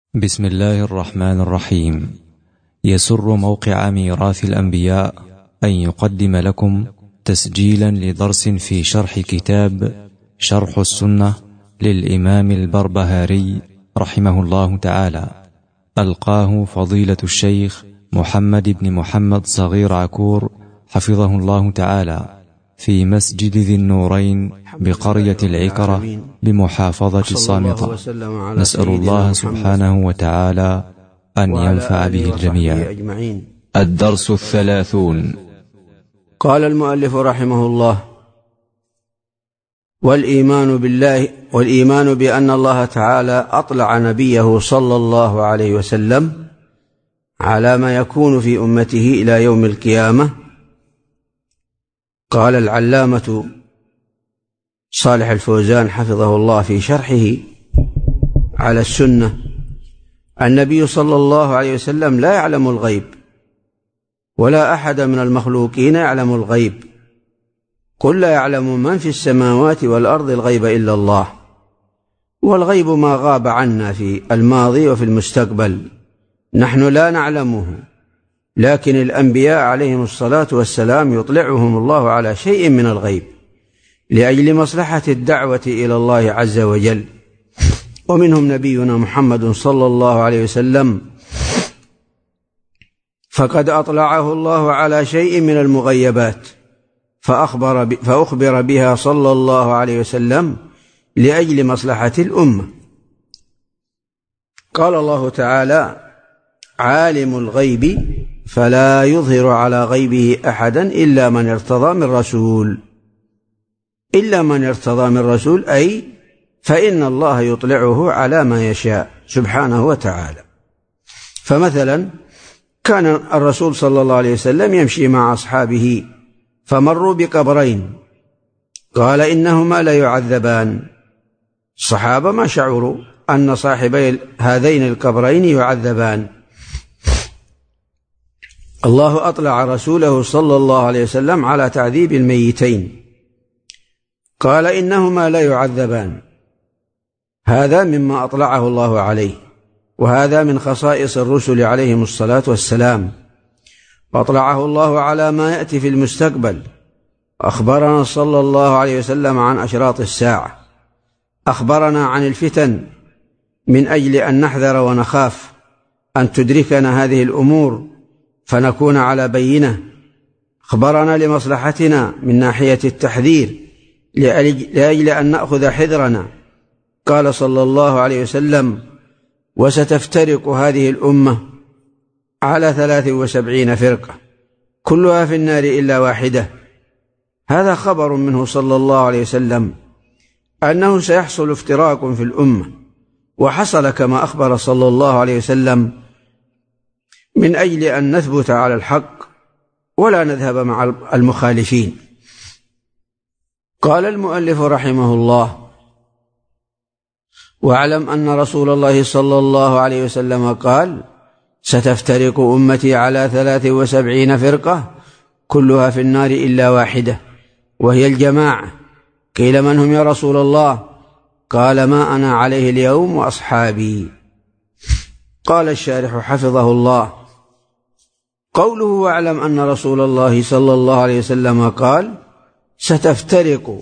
بسم الله الرحمن الرحيم. يسر موقع ميراث الأنبياء أن يقدم لكم تسجيلا لدرس في شرح كتاب شرح السنة للإمام البربهاري رحمه الله تعالى، ألقاه فضيلة الشيخ محمد بن محمد صغير عكور حفظه الله تعالى في مسجد ذي النورين بقرية العكرة بمحافظة صامتة. نسأل الله سبحانه وتعالى أن ينفع به الجميع. الدرس 30. قال المؤلف رحمه الله: والإيمان بأن الله تعالى أطلع نبيه صلى الله عليه وسلم على ما يكون في أمته إلى يوم القيامة. قال العلامة صالح الفوزان حفظه الله في شرحه على السنة: النبي صلى الله عليه وسلم لا يعلم الغيب، ولا أحد من المخلوقين يعلم الغيب، قل لا يعلم من في السماوات والأرض الغيب إلا الله، والغيب ما غاب عنا في الماضي وفي المستقبل نحن لا نعلمه، لكن الأنبياء عليهم الصلاة والسلام يطلعهم الله على شيء من الغيب لأجل مصلحة الدعوة إلى الله عز وجل. ومنهم نبينا محمد صلى الله عليه وسلم، فقد أطلعه الله على شيء من المغيبات فأخبر بها صلى الله عليه وسلم لأجل مصلحة الأمة. قال الله تعالى: عالم الغيب فلا يظهر على غيبه أحدا إلا من ارتضى من رسول، أي فإن الله يطلعه على ما يشاء سبحانه وتعالى. فمثلا كان الرسول صلى الله عليه وسلم يمشي مع أصحابه فمروا بقبرين، قال: إنهما لا يعذبان. الصحابة ما شعروا أن صاحبي هذين القبرين يعذبان. الله أطلع رسوله صلى الله عليه وسلم على تعذيب الميتين، قال: إنهما لا يعذبان. هذا مما أطلعه الله عليه، وهذا من خصائص الرسل عليهم الصلاة والسلام. أطلعه الله على ما يأتي في المستقبل. أخبرنا صلى الله عليه وسلم عن أشراط الساعة، أخبرنا عن الفتن من أجل أن نحذر ونخاف أن تدركنا هذه الأمور فنكون على بينة. أخبرنا لمصلحتنا من ناحية التحذير لأجل أن نأخذ حذرنا. قال صلى الله عليه وسلم: وستفترق هذه الأمة على 73 فرقة كلها في النار إلا واحدة. هذا خبر منه صلى الله عليه وسلم أنه سيحصل افتراق في الأمة، وحصل كما أخبر صلى الله عليه وسلم، من أجل أن نثبت على الحق ولا نذهب مع المخالفين. قال المؤلف رحمه الله: واعلم أن رسول الله صلى الله عليه وسلم قال: ستفترق أمتي على 73 فرقة كلها في النار إلا واحدة وهي الجماعة. قيل: من هم يا رسول الله؟ قال: ما أنا عليه اليوم وأصحابي. قال الشارح حفظه الله: قوله واعلم أن رسول الله صلى الله عليه وسلم قال: ستفترق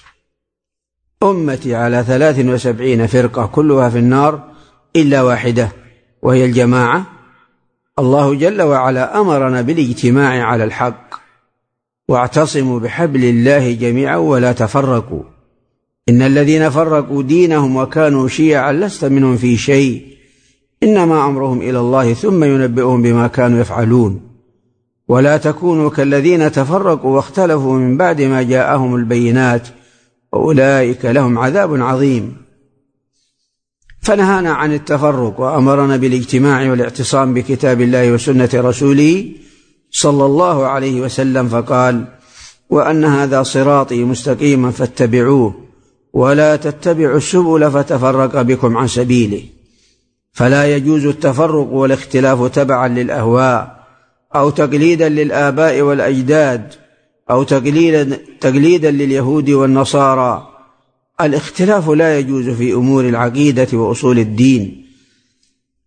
أمتي على 73 فرقة كلها في النار إلا واحدة وهي الجماعة. الله جل وعلا أمرنا بالاجتماع على الحق، واعتصموا بحبل الله جميعا ولا تفرقوا، إن الذين فرقوا دينهم وكانوا شيعا لست منهم في شيء، إنما أمرهم إلى الله ثم ينبئهم بما كانوا يفعلون، ولا تكونوا كالذين تفرقوا واختلفوا من بعد ما جاءهم البينات وأولئك لهم عذاب عظيم. فنهانا عن التفرق وأمرنا بالاجتماع والاعتصام بكتاب الله وسنة رسوله صلى الله عليه وسلم، فقال: وأن هذا صراطي مستقيما فاتبعوه ولا تتبعوا السبل فتفرق بكم عن سبيله. فلا يجوز التفرق والاختلاف تبعا للأهواء أو تقليدا للآباء والأجداد أو تقليدا لليهود والنصارى. الاختلاف لا يجوز في أمور العقيدة وأصول الدين،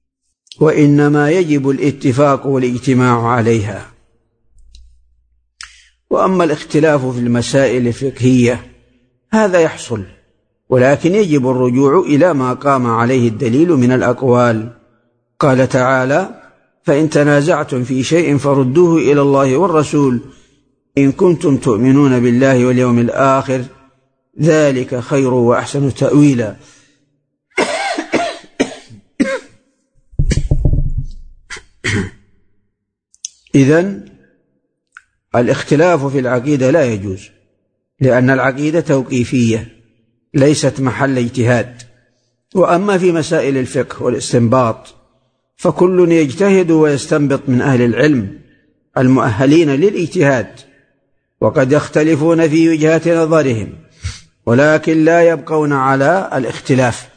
وإنما يجب الاتفاق والاجتماع عليها. وأما الاختلاف في المسائل الفقهية هذا يحصل، ولكن يجب الرجوع إلى ما قام عليه الدليل من الأقوال. قال تعالى: فإن تنازعتم في شيء فردوه إلى الله والرسول إن كنتم تؤمنون بالله واليوم الآخر ذلك خير وأحسن تأويلا. إذن الاختلاف في العقيدة لا يجوز، لأن العقيدة توقيفية ليست محل اجتهاد. وأما في مسائل الفقه والاستنباط فكل يجتهد ويستنبط من أهل العلم المؤهلين للاجتهاد، وقد يختلفون في وجهات نظرهم، ولكن لا يبقون على الاختلاف،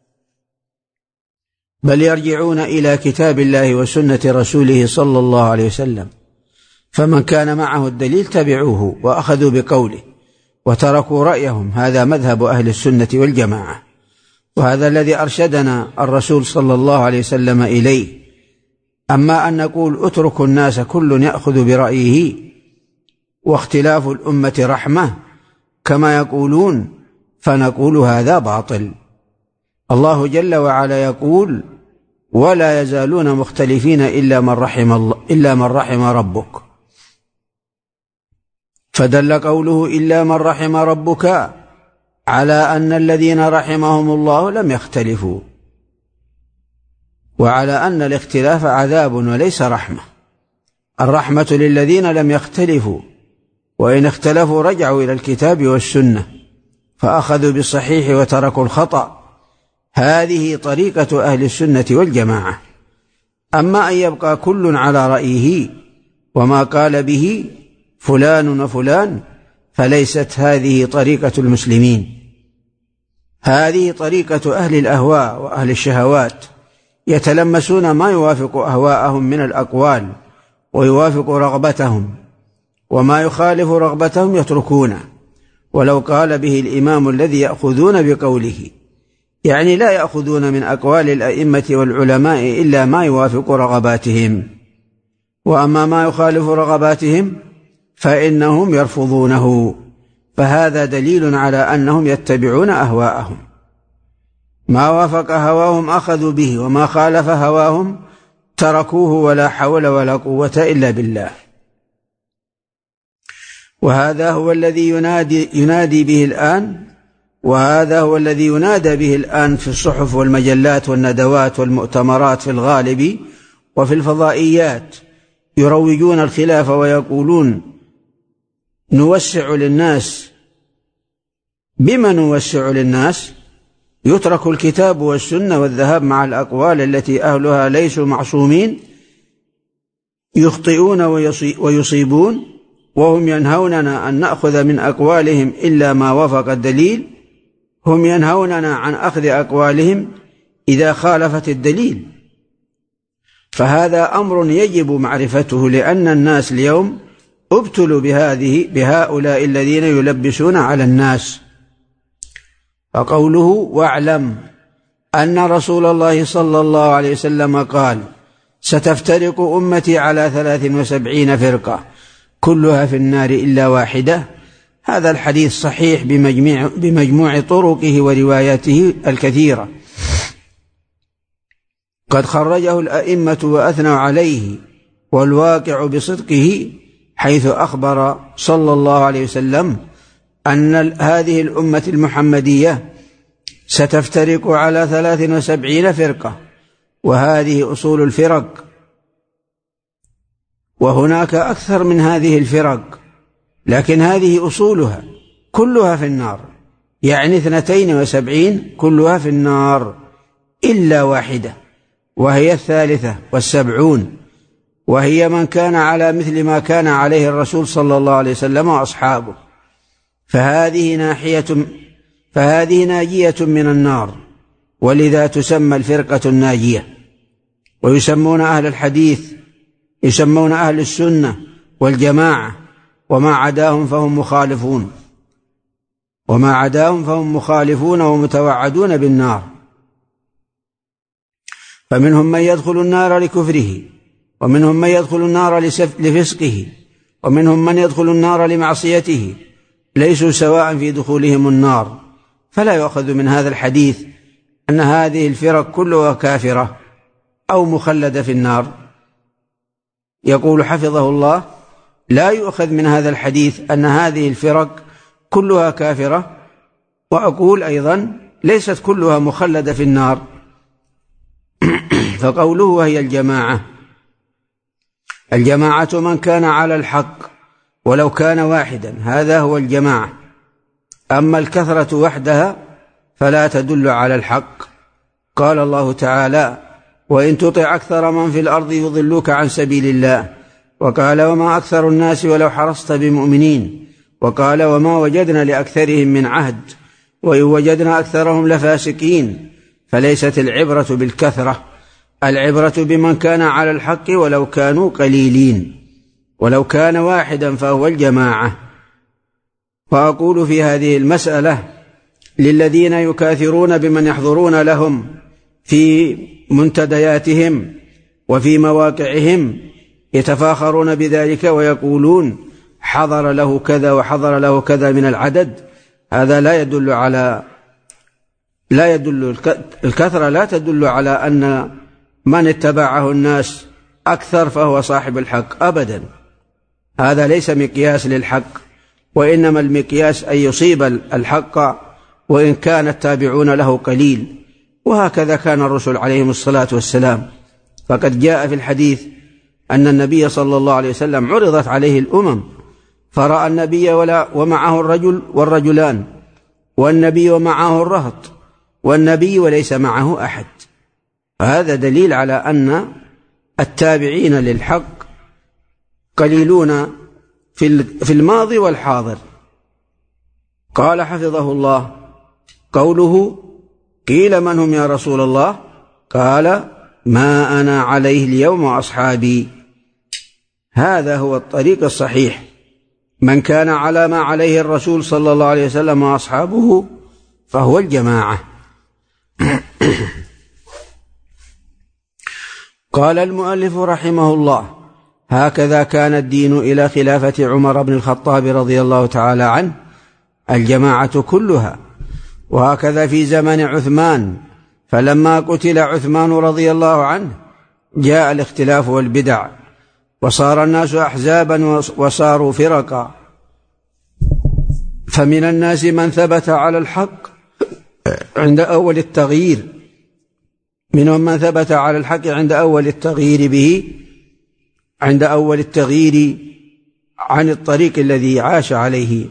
بل يرجعون إلى كتاب الله وسنة رسوله صلى الله عليه وسلم. فمن كان معه الدليل تبعوه وأخذوا بقوله وتركوا رأيهم. هذا مذهب أهل السنة والجماعة، وهذا الذي أرشدنا الرسول صلى الله عليه وسلم إليه. أما أن نقول اتركوا الناس كل يأخذ برأيه واختلاف الأمة رحمة كما يقولون، فنقول هذا باطل. الله جل وعلا يقول: ولا يزالون مختلفين إلا من رحم ربك. فدل قوله إلا من رحم ربك على أن الذين رحمهم الله لم يختلفوا، وعلى أن الاختلاف عذاب وليس رحمة. الرحمة للذين لم يختلفوا، وإن اختلفوا رجعوا إلى الكتاب والسنة فأخذوا بالصحيح وتركوا الخطأ. هذه طريقة أهل السنة والجماعة. أما أن يبقى كل على رأيه وما قال به فلان وفلان فليست هذه طريقة المسلمين. هذه طريقة أهل الأهواء وأهل الشهوات، يتلمسون ما يوافق أهواءهم من الأقوال ويوافق رغبتهم، وما يخالف رغبتهم يتركونه ولو قال به الإمام الذي يأخذون بقوله. يعني لا يأخذون من أقوال الأئمة والعلماء إلا ما يوافق رغباتهم، وأما ما يخالف رغباتهم فإنهم يرفضونه. فهذا دليل على أنهم يتبعون أهواءهم. ما وافق هواهم أخذوا به، وما خالف هواهم تركوه، ولا حول ولا قوة إلا بالله. وهذا هو الذي ينادي به الآن، وهذا هو الذي ينادى به الآن في الصحف والمجلات والندوات والمؤتمرات في الغالب وفي الفضائيات. يروجون الخلاف ويقولون نوسع للناس. بما نوسع للناس؟ يترك الكتاب والسنة والذهاب مع الأقوال التي أهلها ليسوا معصومين، يخطئون ويصيبون، وهم ينهوننا أن نأخذ من أقوالهم إلا ما وافق الدليل. هم ينهوننا عن أخذ أقوالهم إذا خالفت الدليل. فهذا أمر يجب معرفته، لأن الناس اليوم ابتلوا بهؤلاء الذين يلبسون على الناس. فقوله واعلم أن رسول الله صلى الله عليه وسلم قال: ستفترق أمتي على 73 فرقة كلها في النار إلا واحدة. هذا الحديث صحيح بمجموع طرقه ورواياته الكثيرة، قد خرجه الأئمة وأثنوا عليه، والواقع بصدقه، حيث أخبر صلى الله عليه وسلم أن هذه الأمة المحمدية ستفترق على 73 فرقة، وهذه أصول الفرق، وهناك أكثر من هذه الفرق، لكن هذه أصولها كلها في النار. يعني 72 كلها في النار إلا واحدة، وهي 73، وهي من كان على مثل ما كان عليه الرسول صلى الله عليه وسلم وأصحابه. فهذه ناجية من النار، ولذا تسمى الفرقة الناجية. ويسمون أهل الحديث، يسمون أهل السنة والجماعة، وما عداهم فهم مخالفون ومتوعدون بالنار. فمنهم من يدخل النار لكفره، ومنهم من يدخل النار لفسقه، ومنهم من يدخل النار لمعصيته، ليسوا سواء في دخولهم النار. فلا يؤخذ من هذا الحديث أن هذه الفرق كلها كافرة أو مخلدة في النار. يقول حفظه الله: لا يؤخذ من هذا الحديث أن هذه الفرق كلها كافرة، وأقول أيضا ليست كلها مخلدة في النار. فقوله هي الجماعة من كان على الحق ولو كان واحدا، هذا هو الجماعة. أما الكثرة وحدها فلا تدل على الحق. قال الله تعالى: وإن تطع أكثر من في الأرض يضلوك عن سبيل الله. وقال: وما أكثر الناس ولو حرصت بمؤمنين. وقال: وما وجدنا لأكثرهم من عهد وإن وجدنا أكثرهم لفاسقين. فليست العبرة بالكثرة، العبرة بمن كان على الحق ولو كانوا قليلين. ولو كان واحدا فهو الجماعة. وأقول في هذه المسألة للذين يكاثرون بمن يحضرون لهم في منتدياتهم وفي مواقعهم، يتفاخرون بذلك ويقولون حضر له كذا وحضر له كذا من العدد، هذا الكثرة لا تدل على أن من اتبعه الناس أكثر فهو صاحب الحق أبدا. هذا ليس مقياس للحق، وإنما المقياس أن يصيب الحق وإن كان التابعون له قليل. وهكذا كان الرسل عليهم الصلاة والسلام. فقد جاء في الحديث أن النبي صلى الله عليه وسلم عرضت عليه الأمم فرأى النبي ومعه الرجل والرجلان، والنبي ومعه الرهط، والنبي وليس معه أحد. هذا دليل على أن التابعين للحق قليلون في الماضي والحاضر. قال حفظه الله: قوله قيل من هم يا رسول الله؟ قال: ما أنا عليه اليوم وأصحابي. هذا هو الطريق الصحيح. من كان على ما عليه الرسول صلى الله عليه وسلم وأصحابه فهو الجماعة. قال المؤلف رحمه الله: هكذا كان الدين إلى خلافة عمر بن الخطاب رضي الله تعالى عنه الجماعة كلها. وهكذا في زمن عثمان، فلما قتل عثمان رضي الله عنه جاء الاختلاف والبدع، وصار الناس أحزابا وصاروا فرقا. فمن الناس من ثبت على الحق عند أول التغيير، منهم من ثبت على الحق عند أول التغيير به، عند أول التغيير عن الطريق الذي عاش عليه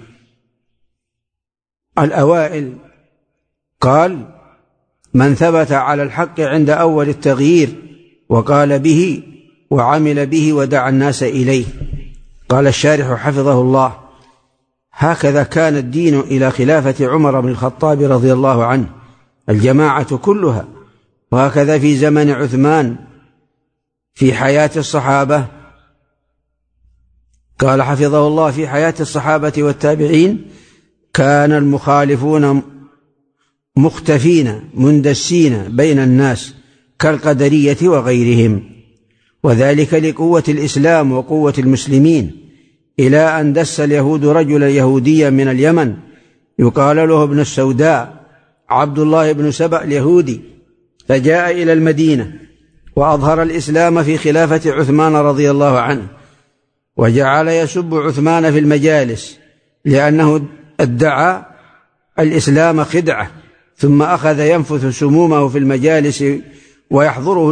الأوائل. قال: من ثبت على الحق عند أول التغيير وقال به وعمل به ودعا الناس إليه. قال الشارح حفظه الله: هكذا كان الدين إلى خلافة عمر بن الخطاب رضي الله عنه الجماعة كلها. وهكذا في زمن عثمان في حياة الصحابة. قال حفظه الله: في حياة الصحابة والتابعين كان المخالفون مختفين مندسين بين الناس كالقدرية وغيرهم، وذلك لقوة الإسلام وقوة المسلمين، إلى أن دس اليهود رجلا يهوديا من اليمن يقال له ابن السوداء، عبد الله بن سبأ اليهودي، فجاء إلى المدينة وأظهر الإسلام في خلافة عثمان رضي الله عنه، وجعل يسب عثمان في المجالس لأنه ادعى الإسلام خدعة، ثم أخذ ينفث سمومه في المجالس ويحضره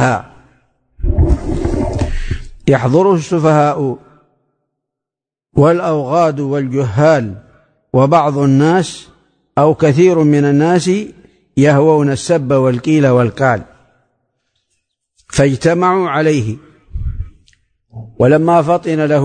السفهاء والأوغاد والجهال، وبعض الناس أو كثير من الناس يهوون السب والقيل والقال، فاجتمعوا عليه. ولما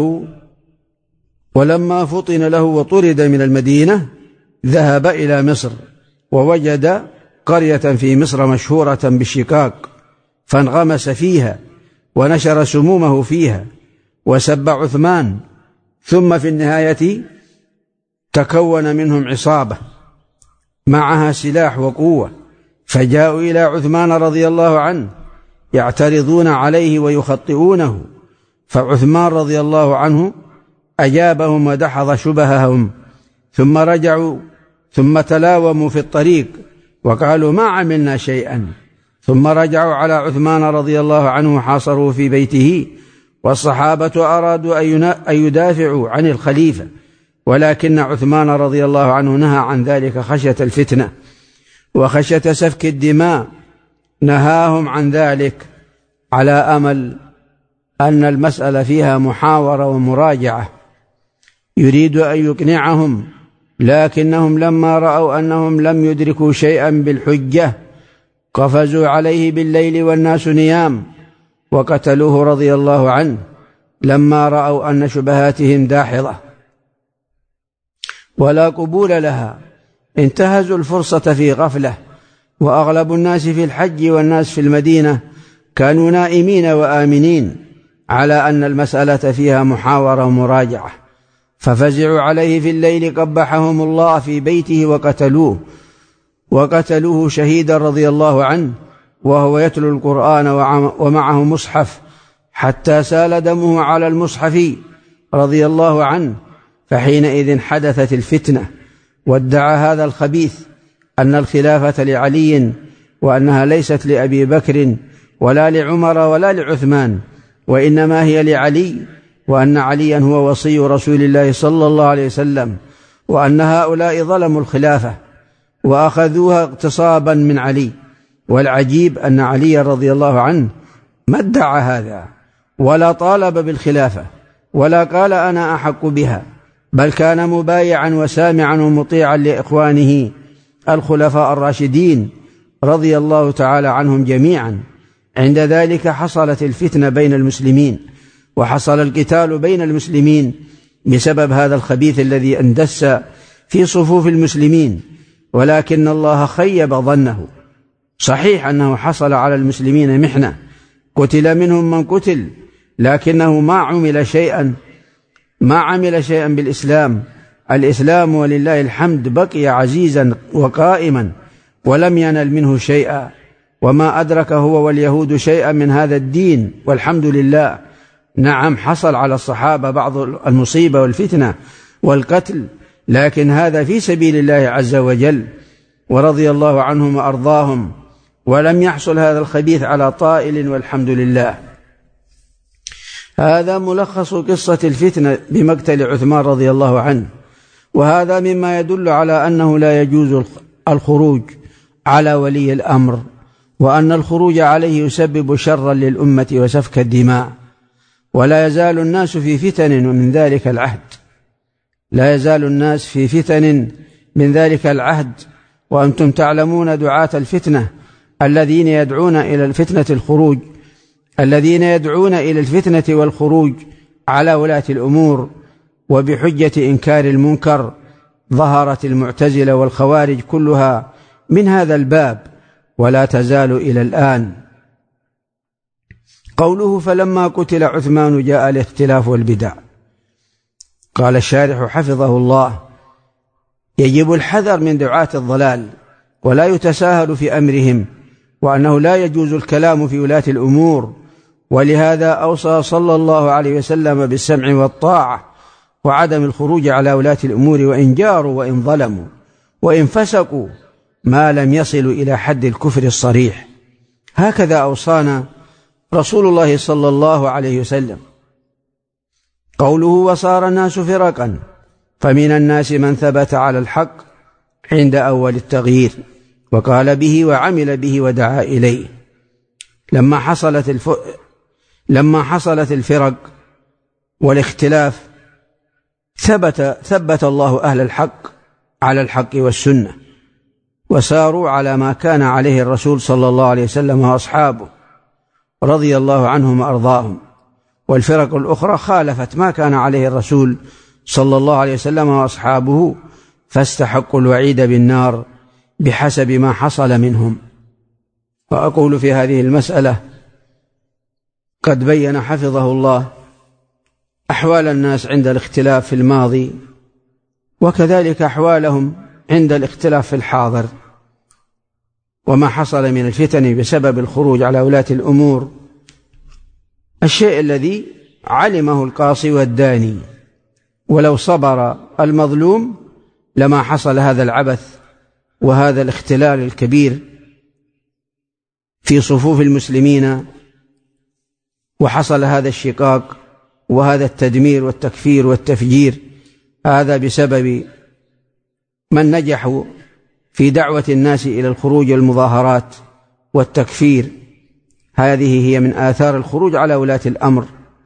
فطن له وطرد من المدينة ذهب إلى مصر، ووجد قرية في مصر مشهورة بالشقاق، فانغمس فيها ونشر سمومه فيها وسب عثمان. ثم في النهاية تكون منهم عصابة معها سلاح وقوة، فجاءوا إلى عثمان رضي الله عنه يعترضون عليه ويخطئونه، فعثمان رضي الله عنه أجابهم ودحض شبههم، ثم رجعوا ثم تلاوموا في الطريق وقالوا ما عملنا شيئا، ثم رجعوا على عثمان رضي الله عنه حاصروا في بيته، والصحابة أرادوا أن يدافعوا عن الخليفة، ولكن عثمان رضي الله عنه نهى عن ذلك خشية الفتنة وخشية سفك الدماء، نهاهم عن ذلك على أمل أن المسألة فيها محاورة ومراجعة، يريد أن يقنعهم، لكنهم لما رأوا أنهم لم يدركوا شيئا بالحجة قفزوا عليه بالليل والناس نيام وقتلوه رضي الله عنه لما رأوا أن شبهاتهم داحضة ولا قبول لها. انتهزوا الفرصة في غفلة، وأغلب الناس في الحج والناس في المدينة كانوا نائمين وآمنين على أن المسألة فيها محاورة ومراجعة، ففزعوا عليه في الليل قبحهم الله في بيته وقتلوه شهيدا رضي الله عنه وهو يتلو القرآن ومعه مصحف، حتى سال دمه على المصحف رضي الله عنه. فحينئذ حدثت الفتنة، وادعى هذا الخبيث أن الخلافة لعلي وأنها ليست لأبي بكر ولا لعمر ولا لعثمان، وإنما هي لعلي، وأن عليا هو وصي رسول الله صلى الله عليه وسلم، وأن هؤلاء ظلموا الخلافة وأخذوها اغتصابا من علي. والعجيب أن علي رضي الله عنه ما ادعى هذا ولا طالب بالخلافة ولا قال أنا أحق بها، بل كان مبايعا وسامعا ومطيعا لإخوانه الخلفاء الراشدين رضي الله تعالى عنهم جميعا. عند ذلك حصلت الفتنة بين المسلمين وحصل القتال بين المسلمين بسبب هذا الخبيث الذي اندس في صفوف المسلمين، ولكن الله خيب ظنه. صحيح أنه حصل على المسلمين محنة، قتل منهم من قتل، لكنه ما عمل شيئا بالإسلام. الإسلام ولله الحمد بقي عزيزا وقائما ولم ينل منه شيئا، وما أدرك هو واليهود شيئا من هذا الدين والحمد لله. نعم حصل على الصحابة بعض المصيبة والفتنة والقتل، لكن هذا في سبيل الله عز وجل ورضي الله عنهم وأرضاهم، ولم يحصل هذا الخبيث على طائل والحمد لله. هذا ملخص قصة الفتنة بمقتل عثمان رضي الله عنه، وهذا مما يدل على أنه لا يجوز الخروج على ولي الأمر، وأن الخروج عليه يسبب شرا للأمة وسفك الدماء. ولا يزال الناس في فتن من ذلك العهد، لا يزال الناس في فتن من ذلك العهد، وأنتم تعلمون دعاة الفتنة الذين يدعون إلى الفتنة والخروج على ولاة الأمور وبحجة إنكار المنكر. ظهرت المعتزلة والخوارج كلها من هذا الباب ولا تزال إلى الآن. قوله فلما قتل عثمان جاء الاختلاف والبدع. قال الشارح حفظه الله: يجب الحذر من دعاة الضلال ولا يتساهل في أمرهم، وأنه لا يجوز الكلام في ولاة الأمور، ولهذا أوصى صلى الله عليه وسلم بالسمع والطاعة وعدم الخروج على ولاة الأمور وإن جاروا وإن ظلموا وإن فسقوا ما لم يصلوا إلى حد الكفر الصريح. هكذا أوصانا رسول الله صلى الله عليه وسلم. قوله وصار الناس فرقا، فمن الناس من ثبت على الحق عند أول التغيير وقال به وعمل به ودعا إليه. لما حصلت الفرق والاختلاف ثبت الله أهل الحق على الحق والسنة، وساروا على ما كان عليه الرسول صلى الله عليه وسلم وأصحابه رضي الله عنهم وأرضاهم. والفرق الأخرى خالفت ما كان عليه الرسول صلى الله عليه وسلم وأصحابه، فاستحقوا الوعيد بالنار بحسب ما حصل منهم. وأقول في هذه المسألة: قد بين حفظه الله أحوال الناس عند الاختلاف في الماضي، وكذلك أحوالهم عند الاختلاف في الحاضر، وما حصل من الفتن بسبب الخروج على ولاة الأمور الشيء الذي علمه القاصي والداني، ولو صبر المظلوم لما حصل هذا العبث وهذا الاختلال الكبير في صفوف المسلمين، وحصل هذا الشقاق وهذا التدمير والتكفير والتفجير، هذا بسبب من نجحوا في دعوة الناس إلى الخروج والمظاهرات والتكفير. هذه هي من آثار الخروج على ولاة الأمر،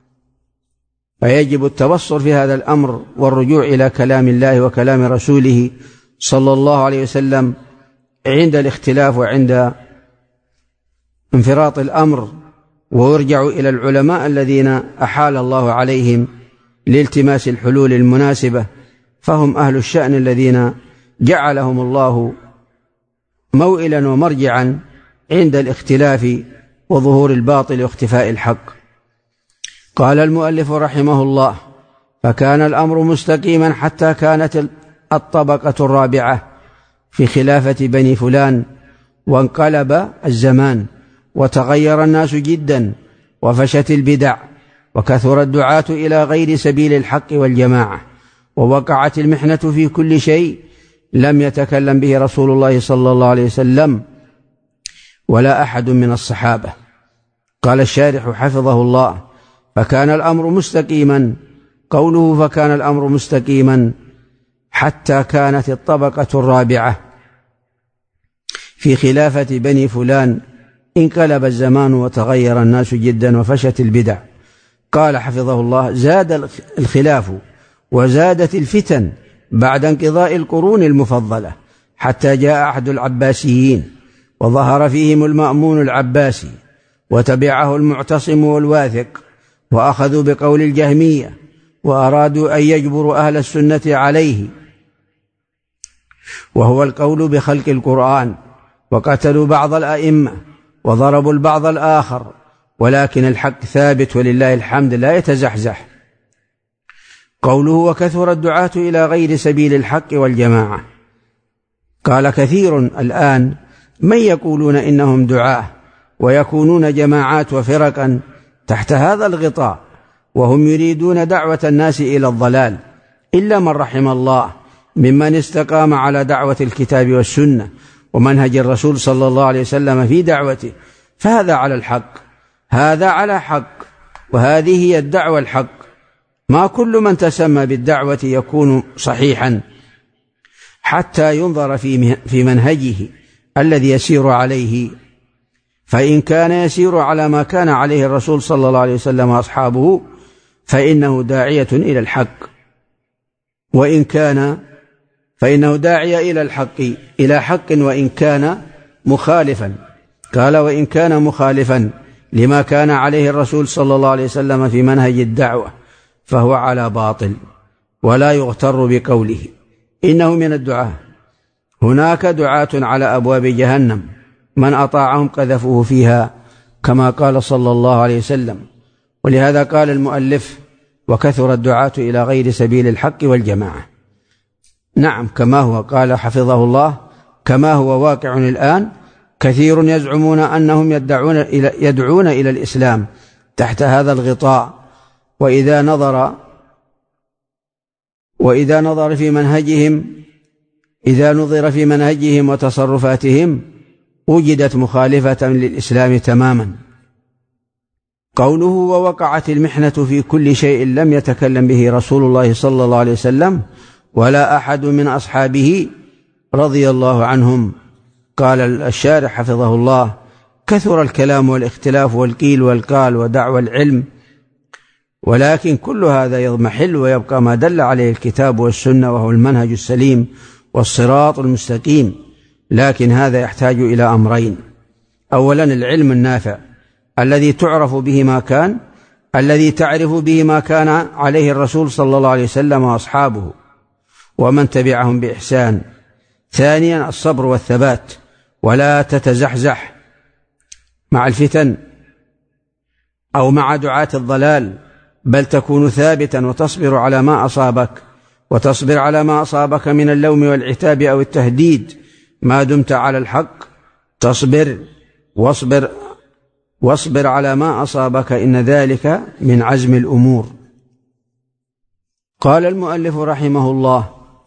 فيجب التبصر في هذا الأمر والرجوع إلى كلام الله وكلام رسوله صلى الله عليه وسلم عند الاختلاف وعند انفراط الأمر، ويرجعوا إلى العلماء الذين أحال الله عليهم لالتماس الحلول المناسبة، فهم أهل الشأن الذين جعلهم الله موئلا ومرجعا عند الاختلاف وظهور الباطل واختفاء الحق. قال المؤلف رحمه الله: فكان الأمر مستقيما حتى كانت الطبقة الرابعة في خلافة بني فلان، وانقلب الزمان وتغير الناس جدا وفشت البدع وكثر الدعاة إلى غير سبيل الحق والجماعة، ووقعت المحنة في كل شيء لم يتكلم به رسول الله صلى الله عليه وسلم ولا أحد من الصحابة. قال الشارح حفظه الله: فكان الأمر مستقيما، قوله فكان الأمر مستقيما حتى كانت الطبقة الرابعة في خلافة بني فلان، انقلب الزمان وتغير الناس جدا وفشت البدع. قال حفظه الله: زاد الخلاف وزادت الفتن بعد انقضاء القرون المفضلة، حتى جاء أحد العباسيين وظهر فيهم المأمون العباسي، وتبعه المعتصم والواثق، وأخذوا بقول الجهمية وأرادوا أن يجبروا أهل السنة عليه، وهو القول بخلق القرآن، وقتلوا بعض الأئمة وضربوا البعض الآخر، ولكن الحق ثابت ولله الحمد لا يتزحزح. قوله وكثر الدعاة إلى غير سبيل الحق والجماعة، قال كثير الآن من يقولون إنهم دعاة ويكونون جماعات وفرقا تحت هذا الغطاء، وهم يريدون دعوة الناس إلى الضلال، إلا من رحم الله ممن استقام على دعوة الكتاب والسنة ومنهج الرسول صلى الله عليه وسلم في دعوته، فهذا على الحق، هذا على حق، وهذه هي الدعوة الحق. ما كل من تسمى بالدعوة يكون صحيحا حتى ينظر في منهجه الذي يسير عليه، فإن كان يسير على ما كان عليه الرسول صلى الله عليه وسلم وأصحابه فإنه داعية إلى الحق، وإن كان فإنه داعية إلى الحق إلى حق وإن كان مخالفا. قال وإن كان مخالفا لما كان عليه الرسول صلى الله عليه وسلم في منهج الدعوة فهو على باطل، ولا يغتر بقوله إنه من الدعاة. هناك دعاة على أبواب جهنم من أطاعهم قذفوه فيها، كما قال صلى الله عليه وسلم. ولهذا قال المؤلف وكثر الدعاة إلى غير سبيل الحق والجماعة. نعم، كما هو قال حفظه الله، كما هو واقع الآن، كثير يزعمون أنهم يدعون إلى الإسلام تحت هذا الغطاء، وإذا نظر في منهجهم وتصرفاتهم وجدت مخالفة للإسلام تماما. قوله ووقعت المحنة في كل شيء لم يتكلم به رسول الله صلى الله عليه وسلم ولا أحد من أصحابه رضي الله عنهم. قال الشارح حفظه الله: كثر الكلام والاختلاف والقيل والقال ودعوى العلم، ولكن كل هذا يضمحل ويبقى ما دل عليه الكتاب والسنة، وهو المنهج السليم والصراط المستقيم. لكن هذا يحتاج إلى أمرين: أولا العلم النافع الذي تعرف به ما كان عليه الرسول صلى الله عليه وسلم وأصحابه ومن تبعهم بإحسان. ثانيا الصبر والثبات، ولا تتزحزح مع الفتن أو مع دعاة الضلال، بل تكون ثابتا وتصبر على ما أصابك من اللوم والعتاب أو التهديد ما دمت على الحق تصبر واصبر على ما أصابك إن ذلك من عزم الأمور. قال المؤلف رحمه الله: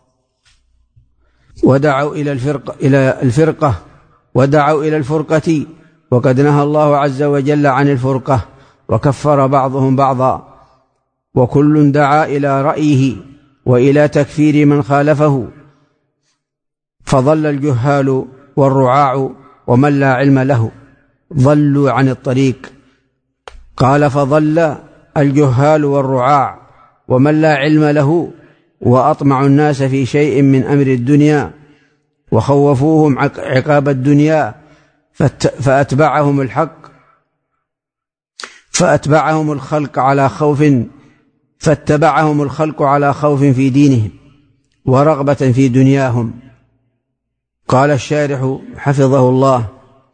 ودعوا إلى الفرقة وقد نهى الله عز وجل عن الفرقة وكفر بعضهم بعضا، وكل دعا إلى رأيه وإلى تكفير من خالفه، فضل الجهال والرعاع ومن لا علم له ضلوا عن الطريق. قال: فضل الجهال والرعاع ومن لا علم له وأطمع الناس في شيء من أمر الدنيا وخوفوهم عقاب الدنيا فاتبعهم الخلق على خوف في دينهم ورغبة في دنياهم. قال الشارح حفظه الله: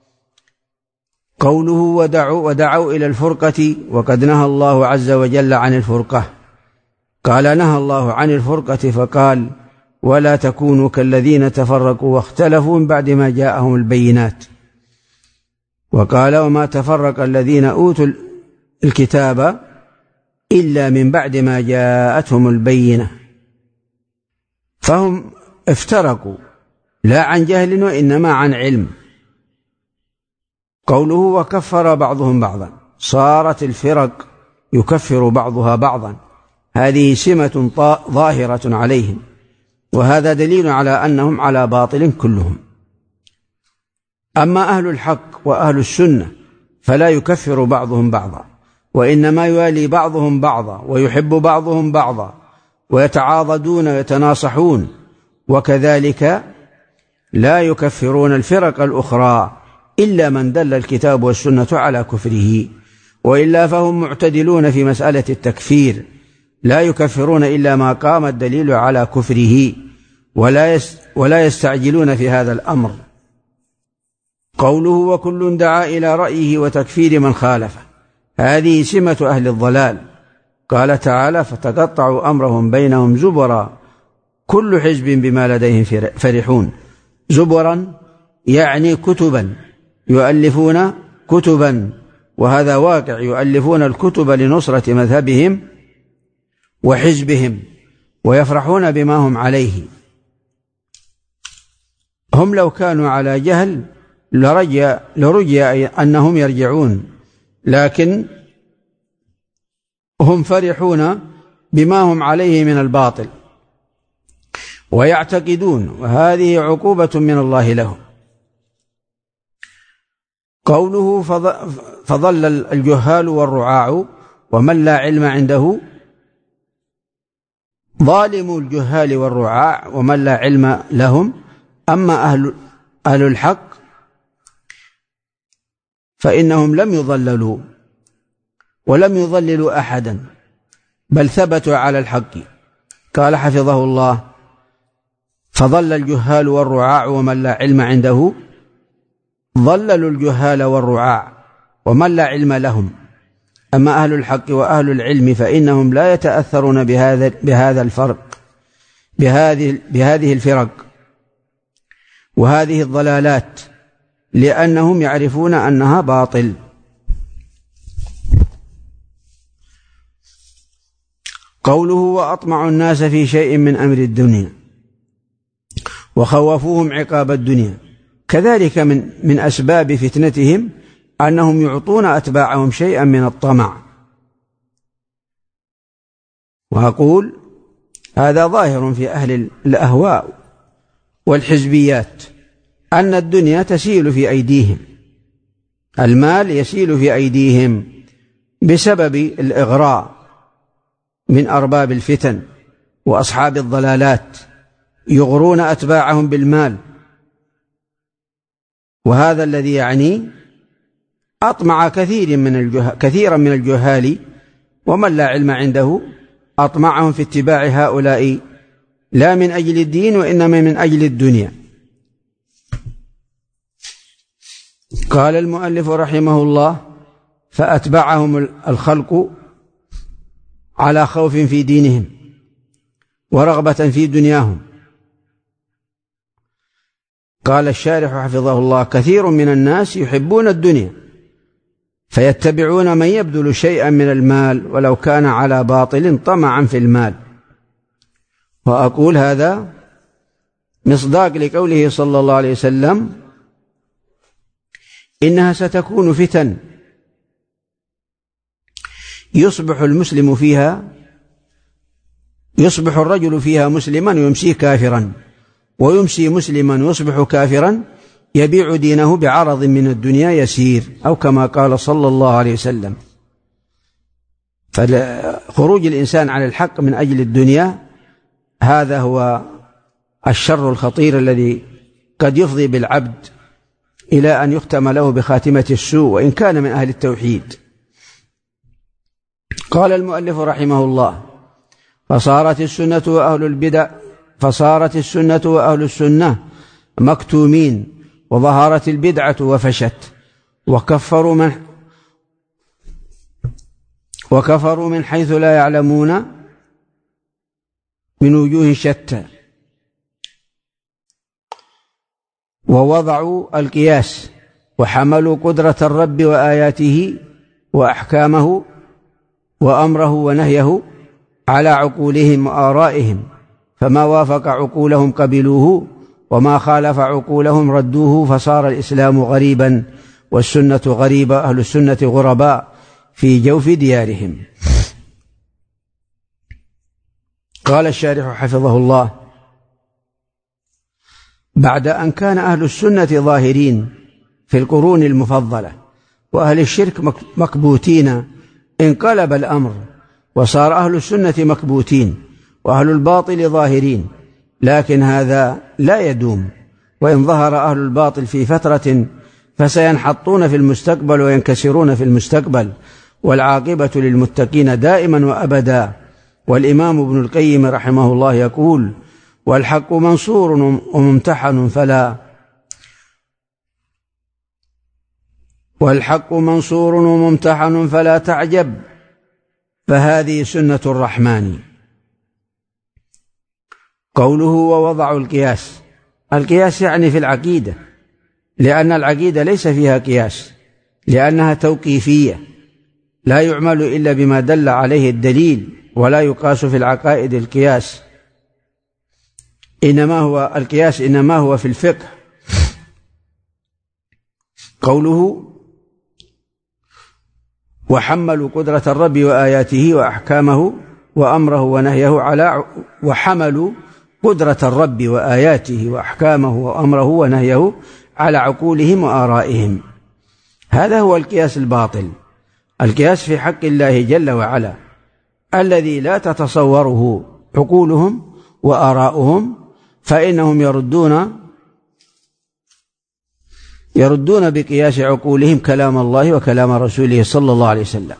قوله ودعوا إلى الفرقة وقد نهى الله عز وجل عن الفرقة. قال: نهى الله عن الفرقة فقال: ولا تكونوا كالذين تفرقوا واختلفوا من بعد ما جاءهم البينات. وقال: وما تفرق الذين أوتوا الكتاب إلا من بعد ما جاءتهم البينة. فهم افترقوا لا عن جهل وإنما عن علم. قوله وكفر بعضهم بعضا، صارت الفرق يكفر بعضها بعضا، هذه سمة ظاهرة عليهم، وهذا دليل على أنهم على باطل كلهم. أما أهل الحق وأهل السنة فلا يكفر بعضهم بعضا، وإنما يوالي بعضهم بعضا ويحب بعضهم بعضا ويتعاضدون ويتناصحون، وكذلك لا يكفرون الفرق الأخرى إلا من دل الكتاب والسنة على كفره، وإلا فهم معتدلون في مسألة التكفير، لا يكفرون إلا ما قام الدليل على كفره، ولا يستعجلون في هذا الأمر. قوله وكل دعا إلى رأيه وتكفير من خالفه، هذه سمة أهل الضلال. قال تعالى: فتقطعوا أمرهم بينهم زبرا كل حزب بما لديهم فرحون. زبرا يعني كتبا، يؤلفون كتبا، وهذا واقع، يؤلفون الكتب لنصرة مذهبهم وحزبهم ويفرحون بما هم عليه. هم لو كانوا على جهل لرجي أنهم يرجعون، لكن هم فرحون بما هم عليه من الباطل ويعتقدون، وهذه عقوبة من الله لهم. قوله فضل الجهال والرعاع ومن لا علم عنده، ظالم الجهال والرعاع ومن لا علم لهم. أما أهل الحق فإنهم لم يضللوا ولم يضللوا أحدا، بل ثبتوا على الحق. قال حفظه الله: فضل الجهال والرعاع ومن لا علم عنده. ضللوا الجهال والرعاع ومن لا علم لهم. أما أهل الحق وأهل العلم فإنهم لا يتأثرون بهذا الفرق، بهذه الفرق وهذه الضلالات، لأنهم يعرفون أنها باطل. قوله وأطمع الناس في شيء من أمر الدنيا وخوفوهم عقاب الدنيا، كذلك من أسباب فتنتهم أنهم يعطون أتباعهم شيئا من الطمع. وأقول هذا ظاهر في أهل الأهواء والحزبيات، أن الدنيا تسيل في أيديهم، المال يسيل في أيديهم بسبب الإغراء من أرباب الفتن وأصحاب الضلالات، يغرون أتباعهم بالمال، وهذا الذي يعني أطمع كثيرا من الجهال ومن لا علم عنده، أطمعهم في اتباع هؤلاء لا من أجل الدين وإنما من أجل الدنيا. قال المؤلف رحمه الله: فأتبعهم الخلق على خوف في دينهم ورغبة في دنياهم. قال الشارح حفظه الله: كثير من الناس يحبون الدنيا فيتبعون من يبذل شيئا من المال ولو كان على باطل طمعا في المال. وأقول هذا مصداق لقوله صلى الله عليه وسلم: إنها ستكون فتن يصبح الرجل فيها مسلما ويمسي كافرا، ويمسي مسلما ويصبح كافرا، يبيع دينه بعرض من الدنيا يسير، أو كما قال صلى الله عليه وسلم. فخروج الإنسان على الحق من أجل الدنيا هذا هو الشر الخطير الذي قد يفضي بالعبد إلى أن يختم له بخاتمة السوء وإن كان من أهل التوحيد. قال المؤلف رحمه الله: فصارت السنة وأهل السنة مكتومين، وظهرت البدعة وفشت، وكفروا من حيث لا يعلمون من وجوه شتى، ووضعوا القياس، وحملوا قدرة الرب وآياته وأحكامه وأمره ونهيه على عقولهم وآرائهم، فما وافق عقولهم قبلوه، وما خالف عقولهم ردوه، فصار الإسلام غريبا والسنة غريبة، أهل السنة غرباء في جوف ديارهم. قال الشارح حفظه الله: بعد أن كان أهل السنة ظاهرين في القرون المفضلة وأهل الشرك مكبوتين، انقلب الأمر وصار أهل السنة مكبوتين وأهل الباطل ظاهرين، لكن هذا لا يدوم، وإن ظهر أهل الباطل في فترة فسينحطون في المستقبل وينكسرون في المستقبل، والعاقبة للمتقين دائما وأبدا. والإمام ابن القيم رحمه الله يقول: والحق منصور وممتحن فلا تعجب، فهذه سنة الرحمن. قوله: ووضعوا القياس يعني في العقيدة، لأن العقيدة ليس فيها قياس، لأنها توقيفية، لا يعمل إلا بما دل عليه الدليل، ولا يقاس في العقائد القياس، إنما هو في الفقه. قوله: وحملوا قدرة الرب وآياته وأحكامه وأمره ونهيه وحملوا قدرة الرب وآياته وأحكامه وأمره ونهيه على عقولهم وآرائهم. هذا هو القياس الباطل، القياس في حق الله جل وعلا الذي لا تتصوره عقولهم وآراؤهم، فإنهم يردون بقياس عقولهم كلام الله وكلام رسوله صلى الله عليه وسلم.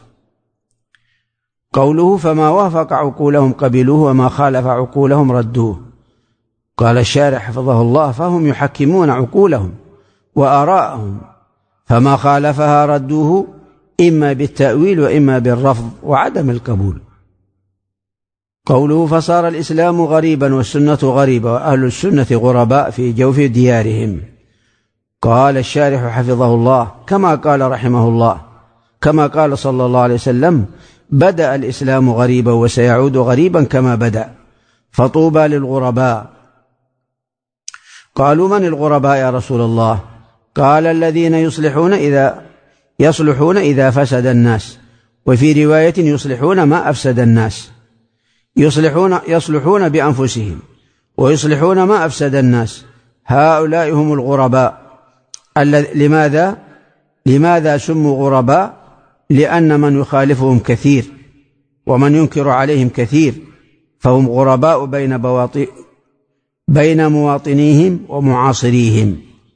قوله: فما وافق عقولهم قبلوه، وما خالف عقولهم ردوه. قال الشارح حفظه الله: فهم يحكمون عقولهم وآراءهم، فما خالفها ردوه، إما بالتأويل وإما بالرفض وعدم القبول. قوله: فصار الإسلام غريبا والسنة غريبة وأهل السنة غرباء في جوف ديارهم. قال الشارح حفظه الله: كما قال رحمه الله، كما قال صلى الله عليه وسلم: بدأ الإسلام غريبا وسيعود غريبا كما بدأ، فطوبى للغرباء. قالوا: من الغرباء يا رسول الله؟ قال: الذين يصلحون إذا فسد الناس، وفي رواية يصلحون ما أفسد الناس، يصلحون بأنفسهم ويصلحون ما أفسد الناس، هؤلاء هم الغرباء. لماذا سموا غرباء؟ لأن من يخالفهم كثير ومن ينكر عليهم كثير، فهم غرباء بين مواطنيهم ومعاصريهم.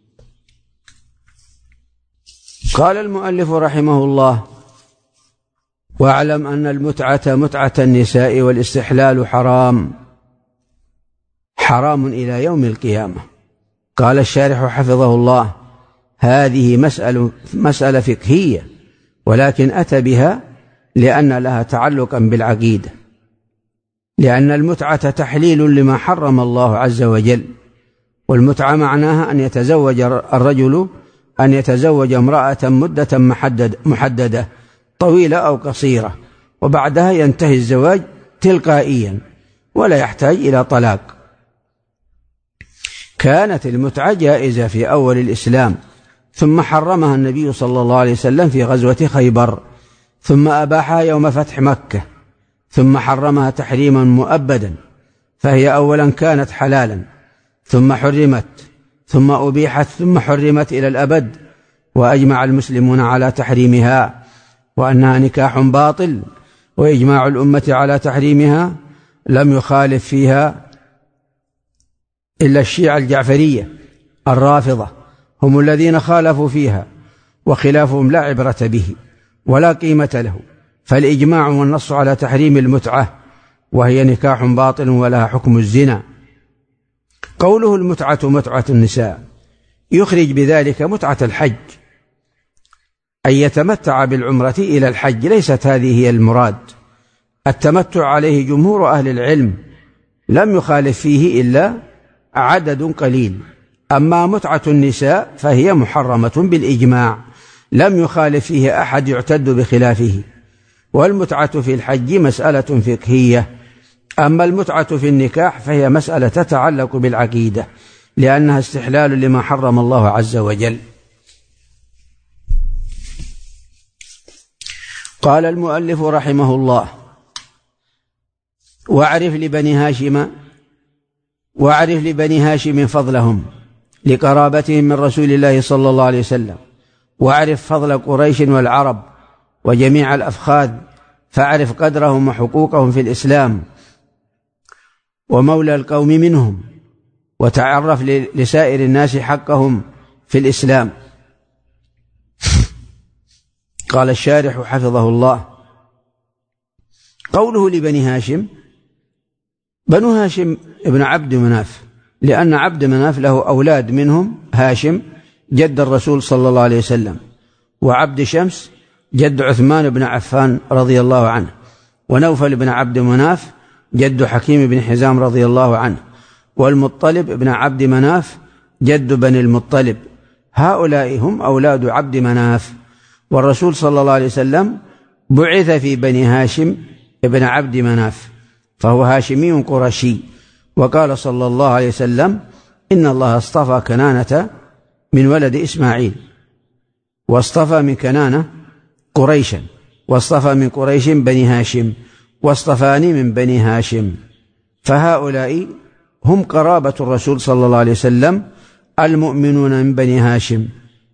قال المؤلف رحمه الله: واعلم أن المتعة متعة النساء والاستحلال حرام إلى يوم القيامة. قال الشارح حفظه الله: هذه مسألة فقهية، ولكن أتى بها لأن لها تعلقا بالعقيدة، لأن المتعة تحليل لما حرم الله عز وجل، والمتعة معناها أن يتزوج الرجل امرأة مدة محددة طويلة أو قصيرة، وبعدها ينتهي الزواج تلقائيا ولا يحتاج إلى طلاق. كانت المتعة جائزة في أول الإسلام، ثم حرمها النبي صلى الله عليه وسلم في غزوة خيبر، ثم أباحها يوم فتح مكة، ثم حرمها تحريما مؤبدا، فهي أولا كانت حلالا ثم حرمت ثم أبيحت ثم حرمت إلى الأبد. وأجمع المسلمون على تحريمها وأنها نكاح باطل، وإجماع الأمة على تحريمها لم يخالف فيها إلا الشيعة الجعفرية الرافضة، هم الذين خالفوا فيها، وخلافهم لا عبرة به ولا قيمة له، فالإجماع والنص على تحريم المتعة، وهي نكاح باطل ولها حكم الزنا. قوله المتعة متعة النساء يخرج بذلك متعة الحج، أن يتمتع بالعمرة إلى الحج، ليست هذه هي المراد. التمتع عليه جمهور أهل العلم، لم يخالف فيه إلا عدد قليل. أما متعة النساء فهي محرمة بالإجماع، لم يخالف فيه أحد يعتد بخلافه. والمتعة في الحج مسألة فقهية، أما المتعة في النكاح فهي مسألة تتعلق بالعقيدة، لأنها استحلال لما حرم الله عز وجل. قال المؤلف رحمه الله: واعرف لبني هاشم فضلهم لقرابتهم من رسول الله صلى الله عليه وسلم، واعرف فضل قريش والعرب وجميع الأفخاذ، فاعرف قدرهم وحقوقهم في الإسلام ومولى القوم منهم، وتعرف لسائر الناس حقهم في الإسلام. قال الشارح حفظه الله: قوله لبني هاشم، بنو هاشم ابن عبد مناف، لأن عبد مناف له أولاد، منهم هاشم جد الرسول صلى الله عليه وسلم، وعبد شمس جد عثمان بن عفان رضي الله عنه، ونوفل بن عبد مناف جد حكيم بن حزام رضي الله عنه، والمطلب بن عبد مناف جد بني المطلب. هؤلاء هم أولاد عبد مناف. والرسول صلى الله عليه وسلم بعث في بني هاشم ابن عبد مناف، فهو هاشمي قرشي. وقال صلى الله عليه وسلم: إن الله اصطفى كنانة من ولد إسماعيل، واصطفى من كنانة قريشا، واصطفى من قريش بني هاشم، واصطفاني من بني هاشم. فهؤلاء هم قرابة الرسول صلى الله عليه وسلم، المؤمنون من بني هاشم.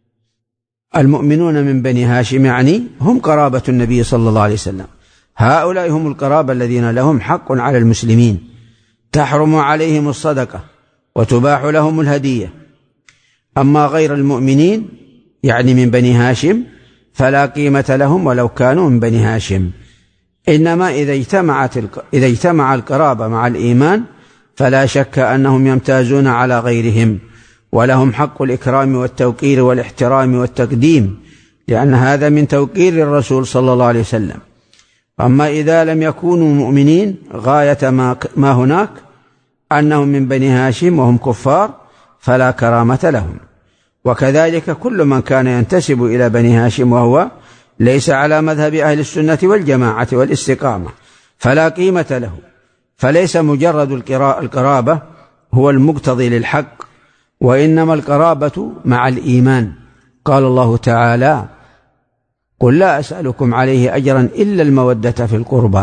المؤمنون من بني هاشم يعني هم قرابة النبي صلى الله عليه وسلم. هؤلاء هم القرابة الذين لهم حق على المسلمين، تحرم عليهم الصدقة وتباح لهم الهدية. أما غير المؤمنين يعني من بني هاشم فلا قيمة لهم ولو كانوا من بني هاشم. إنما إذا اجتمع القرابة مع الإيمان فلا شك أنهم يمتازون على غيرهم، ولهم حق الإكرام والتوقير والاحترام والتقديم، لأن هذا من توقير الرسول صلى الله عليه وسلم. أما إذا لم يكونوا مؤمنين غاية ما هناك أنهم من بني هاشم وهم كفار فلا كرامة لهم. وكذلك كل من كان ينتسب إلى بني هاشم وهو ليس على مذهب أهل السنة والجماعة والاستقامة فلا قيمة له. فليس مجرد القرابة هو المقتضي للحق، وإنما القرابة مع الإيمان. قال الله تعالى: قل لا أسألكم عليه أجرا إلا المودة في القربى،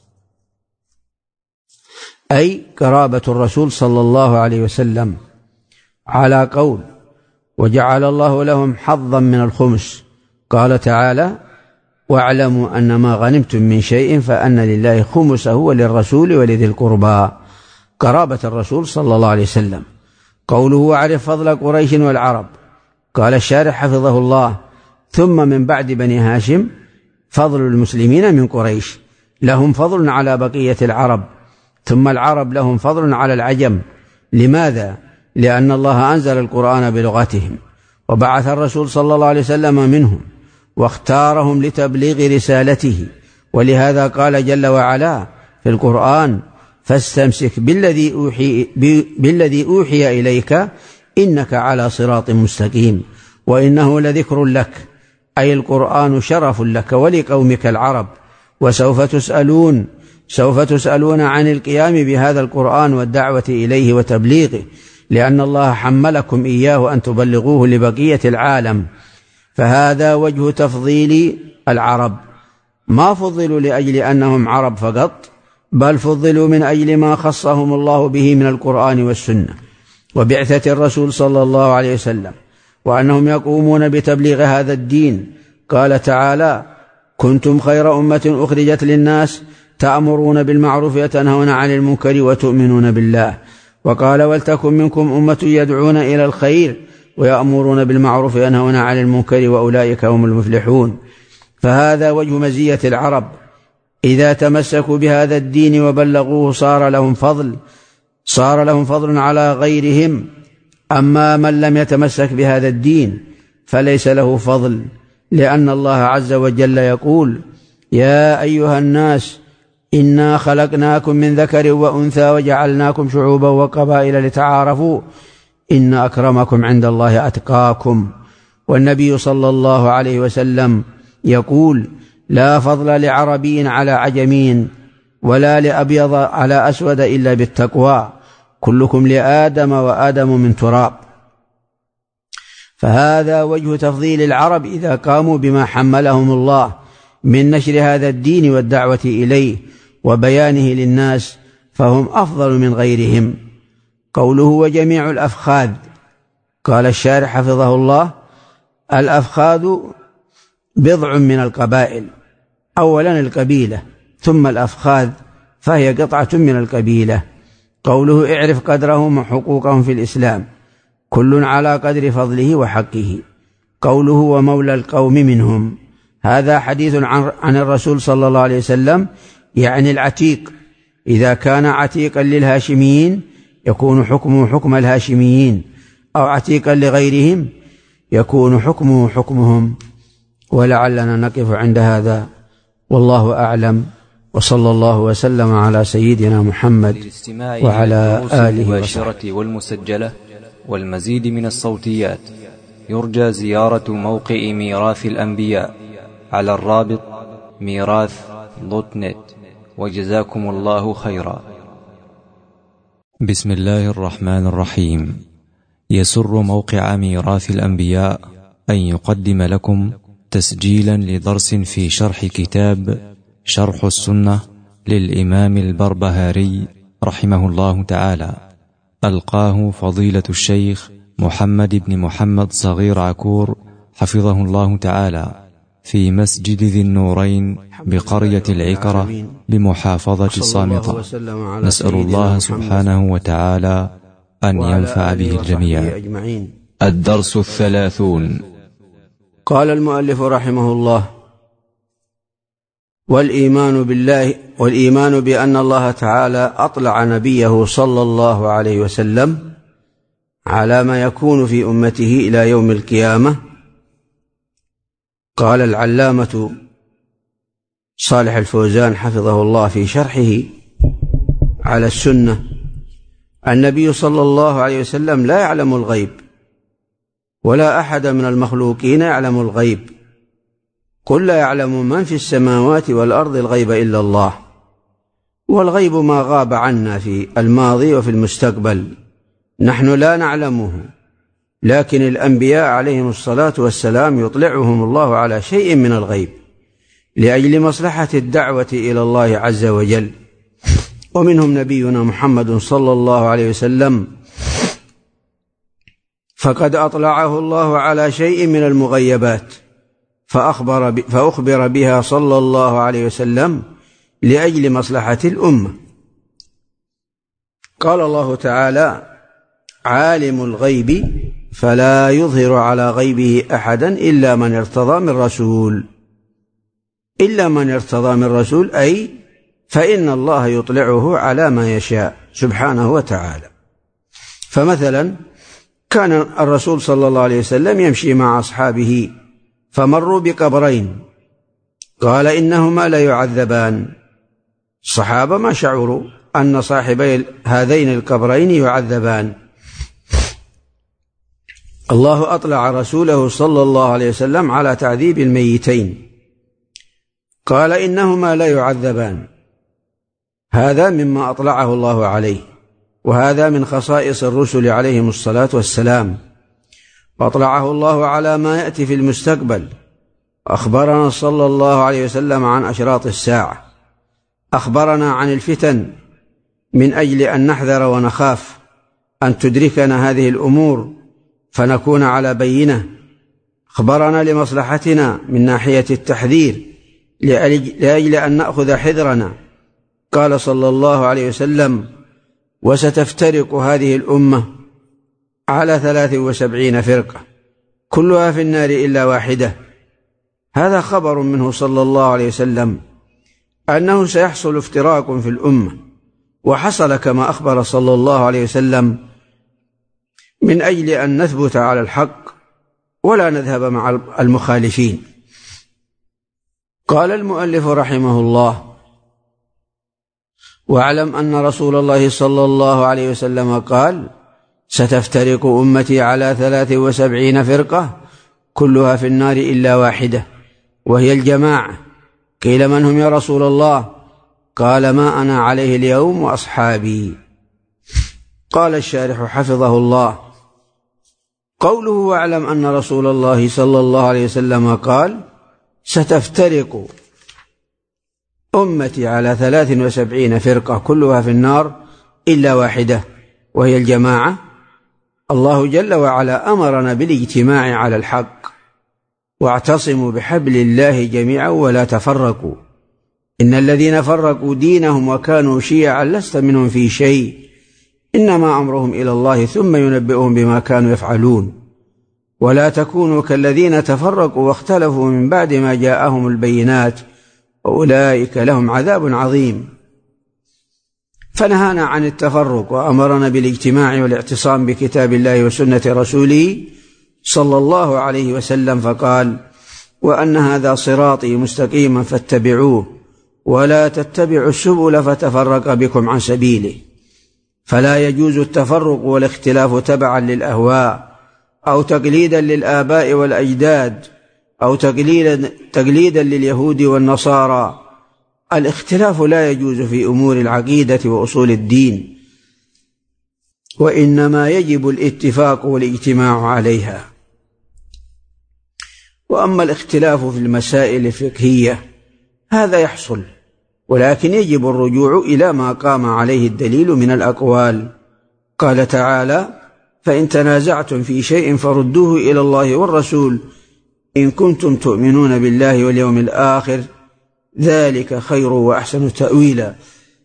أي قرابة الرسول صلى الله عليه وسلم، على قول: وجعل الله لهم حظا من الخمس. قال تعالى: واعلموا أن ما غنمتم من شيء فأن لله خمسه وللرسول ولذي القربى. قرابة الرسول صلى الله عليه وسلم. قوله: واعرف فضل قريش والعرب. قال الشارح حفظه الله: ثم من بعد بني هاشم فضل المسلمين من قريش، لهم فضل على بقية العرب، ثم العرب لهم فضل على العجم. لماذا؟ لأن الله أنزل القرآن بلغتهم، وبعث الرسول صلى الله عليه وسلم منهم، واختارهم لتبليغ رسالته. ولهذا قال جل وعلا في القرآن: فاستمسك بالذي أوحي إليك إنك على صراط مستقيم وإنه لذكر لك، أي القرآن شرف لك ولقومك العرب، وسوف تسألون عن القيام بهذا القرآن والدعوة إليه وتبليغه، لأن الله حملكم إياه أن تبلغوه لبقية العالم. فهذا وجه تفضيل العرب، ما فضلوا لأجل أنهم عرب فقط، بل فضلوا من أجل ما خصهم الله به من القرآن والسنة وبعثة الرسول صلى الله عليه وسلم، وأنهم يقومون بتبليغ هذا الدين. قال تعالى: كنتم خير أمة أخرجت للناس تأمرون بالمعروف وتنهون عن المنكر وتؤمنون بالله. وقال: ولتكن منكم أمة يدعون إلى الخير ويأمرون بالمعروف وينهون عن المنكر وأولئك هم المفلحون. فهذا وجه مزية العرب، إذا تمسكوا بهذا الدين وبلغوه صار لهم فضل على غيرهم. أما من لم يتمسك بهذا الدين فليس له فضل، لأن الله عز وجل يقول: يا أيها الناس إنا خلقناكم من ذكر وأنثى وجعلناكم شعوبا وقبائل لتعارفوا إن أكرمكم عند الله أتقاكم. والنبي صلى الله عليه وسلم يقول: لا فضل لعربي على عجمي ولا لأبيض على أسود إلا بالتقوى، كلكم لآدم وآدم من تراب. فهذا وجه تفضيل العرب إذا قاموا بما حملهم الله من نشر هذا الدين والدعوة إليه وبيانه للناس، فهم أفضل من غيرهم. قوله: وجميع الأفخاذ، قال الشارح حفظه الله: الأفخاذ بضع من القبائل، أولا القبيلة ثم الأفخاذ، فهي قطعة من القبيلة. قوله: اعرف قدرهم وحقوقهم في الإسلام، كل على قدر فضله وحقه. قوله: ومولى القوم منهم، هذا حديث عن الرسول صلى الله عليه وسلم، يعني العتيق. إذا كان عتيقا للهاشميين يكون حكمه حكم الهاشميين، أو عتيقا لغيرهم يكون حكمه حكمهم. ولعلنا نقف عند هذا، والله أعلم، وصلى الله وسلم على سيدنا محمد وعلى آله وصحبه. والمسجلة والمزيد من الصوتيات يرجى زيارة موقع ميراث الأنبياء على الرابط ميراث.net. وجزاكم الله خيرا. بسم الله الرحمن الرحيم. يسر موقع ميراث الأنبياء أن يقدم لكم تسجيلا لدرس في شرح كتاب شرح السنة للإمام البربهاري رحمه الله تعالى، ألقاه فضيلة الشيخ محمد بن محمد صغير عكور حفظه الله تعالى في مسجد ذي النورين بقرية العكرة بمحافظة صامتة. نسأل الله سبحانه وتعالى أن ينفع به الجميع. الدرس 30. قال المؤلف رحمه الله: والإيمان بأن الله تعالى أطلع نبيه صلى الله عليه وسلم على ما يكون في أمته إلى يوم القيامة. قال العلامة صالح الفوزان حفظه الله في شرحه على السنة: النبي صلى الله عليه وسلم لا يعلم الغيب، ولا أحد من المخلوقين يعلم الغيب، قل لا يعلم من في السماوات والأرض الغيب إلا الله، والغيب ما غاب عنا في الماضي وفي المستقبل، نحن لا نعلمه، لكن الأنبياء عليهم الصلاة والسلام يطلعهم الله على شيء من الغيب لأجل مصلحة الدعوة إلى الله عز وجل. ومنهم نبينا محمد صلى الله عليه وسلم، فقد أطلعه الله على شيء من المغيبات فأخبر بها صلى الله عليه وسلم لأجل مصلحة الأمة. قال الله تعالى: عالم الغيب فلا يظهر على غيبه أحدا إلا من ارتضى من رسول، أي فإن الله يطلعه على ما يشاء سبحانه وتعالى. فمثلا كان الرسول صلى الله عليه وسلم يمشي مع أصحابه فمروا بقبرين، قال: إنهما لا يعذبان. الصحابة ما شعروا، أن صاحبي هذين القبرين يعذبان. الله أطلع رسوله صلى الله عليه وسلم على تعذيب الميتين، قال إنهما لا يعذبان. هذا مما أطلعه الله عليه، وهذا من خصائص الرسل عليهم الصلاة والسلام. وأطلعه الله على ما يأتي في المستقبل. أخبرنا صلى الله عليه وسلم عن أشراط الساعة، أخبرنا عن الفتن من أجل أن نحذر ونخاف أن تدركنا هذه الأمور فنكون على بينة. أخبرنا لمصلحتنا من ناحية التحذير لأجل أن نأخذ حذرنا. قال صلى الله عليه وسلم: وستفترق هذه الأمة على 73 فرقة كلها في النار إلا واحدة. هذا خبر منه صلى الله عليه وسلم أنه سيحصل افتراق في الأمة، وحصل كما أخبر صلى الله عليه وسلم، من أجل أن نثبت على الحق ولا نذهب مع المخالفين. قال المؤلف رحمه الله: واعلم أن رسول الله صلى الله عليه وسلم قال: ستفترق أمتي على 73 فرقة كلها في النار إلا واحدة وهي الجماعة. قيل: من هم يا رسول الله؟ قال: ما أنا عليه اليوم وأصحابي. قال الشارح حفظه الله: قوله واعلم أن رسول الله صلى الله عليه وسلم قال: ستفترق أمتي على 73 فرقة كلها في النار إلا واحدة وهي الجماعة. الله جل وعلا أمرنا بالاجتماع على الحق، واعتصموا بحبل الله جميعا ولا تفرقوا، إن الذين فرقوا دينهم وكانوا شيعا لست منهم في شيء، إنما أمرهم إلى الله ثم ينبئهم بما كانوا يفعلون. ولا تكونوا كالذين تفرقوا واختلفوا من بعد ما جاءهم البينات وأولئك لهم عذاب عظيم. فنهانا عن التفرق وأمرنا بالاجتماع والاعتصام بكتاب الله وسنة رسوله صلى الله عليه وسلم، فقال: وأن هذا صراطي مستقيما فاتبعوه ولا تتبعوا السبل فتفرق بكم عن سبيله. فلا يجوز التفرق والاختلاف تبعا للأهواء أو تقليدا للآباء والأجداد أو تقليدا لليهود والنصارى. الاختلاف لا يجوز في أمور العقيدة وأصول الدين، وإنما يجب الاتفاق والاجتماع عليها. وأما الاختلاف في المسائل الفقهية هذا يحصل، ولكن يجب الرجوع إلى ما قام عليه الدليل من الأقوال. قال تعالى: فإن تنازعتم في شيء فردوه إلى الله والرسول إن كنتم تؤمنون بالله واليوم الآخر ذلك خير وأحسن تأويلا.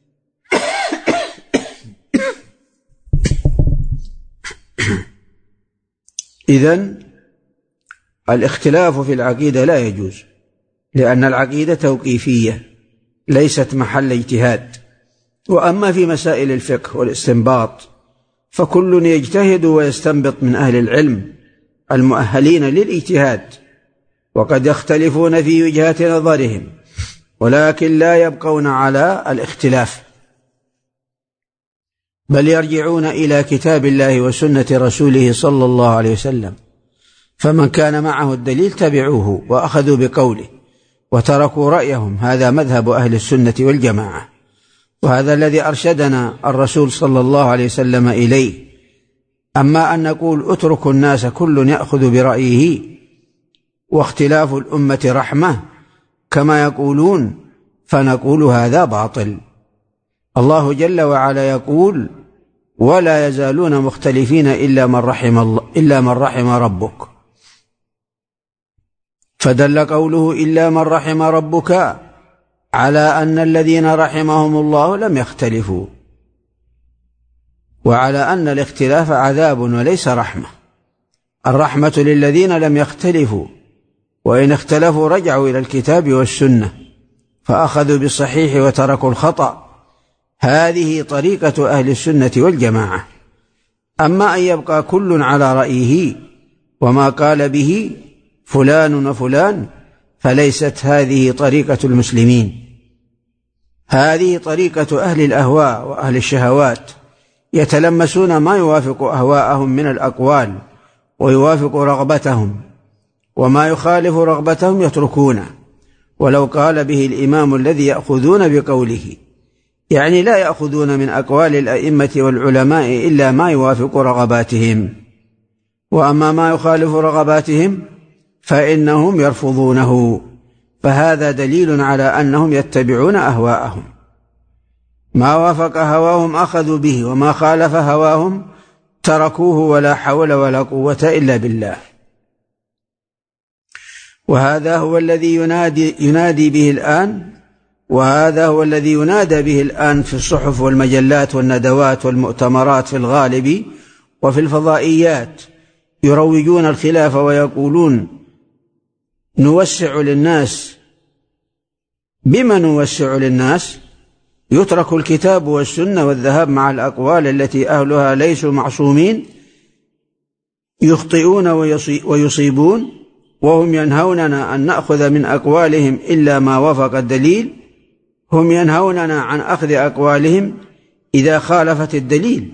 إذن الاختلاف في العقيدة لا يجوز، لأن العقيدة توقيفية ليست محل اجتهاد. وأما في مسائل الفقه والاستنباط فكل يجتهد ويستنبط من أهل العلم المؤهلين للاجتهاد، وقد يختلفون في وجهات نظرهم، ولكن لا يبقون على الاختلاف، بل يرجعون إلى كتاب الله وسنة رسوله صلى الله عليه وسلم. فمن كان معه الدليل تبعوه وأخذوا بقوله وتركوا رأيهم. هذا مذهب أهل السنة والجماعة، وهذا الذي أرشدنا الرسول صلى الله عليه وسلم إليه. أما أن نقول اتركوا الناس كل يأخذ برأيه واختلاف الأمة رحمة كما يقولون، فنقول هذا باطل. الله جل وعلا يقول: ولا يزالون مختلفين إلا من رحم ربك. فدل قوله إلا من رحم ربك على أن الذين رحمهم الله لم يختلفوا، وعلى أن الاختلاف عذاب وليس رحمة. الرحمة للذين لم يختلفوا، وإن اختلفوا رجعوا إلى الكتاب والسنة فأخذوا بالصحيح وتركوا الخطأ. هذه طريقة أهل السنة والجماعة. أما أن يبقى كل على رأيه وما قال به فلان وفلان فليست هذه طريقة المسلمين. هذه طريقة أهل الأهواء وأهل الشهوات، يتلمسون ما يوافق أهواءهم من الأقوال ويوافق رغبتهم، وما يخالف رغبتهم يتركونه ولو قال به الإمام الذي يأخذون بقوله، يعني لا يأخذون من أقوال الأئمة والعلماء إلا ما يوافق رغباتهم، وأما ما يخالف رغباتهم فإنهم يرفضونه. فهذا دليل على أنهم يتبعون أهواءهم، ما وافق هواهم أخذوا به، وما خالف هواهم تركوه، ولا حول ولا قوة إلا بالله. وهذا هو الذي ينادي به الآن، وهذا هو الذي ينادى به الآن في الصحف والمجلات والندوات والمؤتمرات في الغالب، وفي الفضائيات يروجون الخلافة ويقولون نوسع للناس. بما نوسع للناس؟ يترك الكتاب والسنة والذهاب مع الأقوال التي أهلها ليسوا معصومين، يخطئون ويصيبون، وهم ينهوننا أن نأخذ من أقوالهم إلا ما وافق الدليل. هم ينهوننا عن أخذ أقوالهم إذا خالفت الدليل.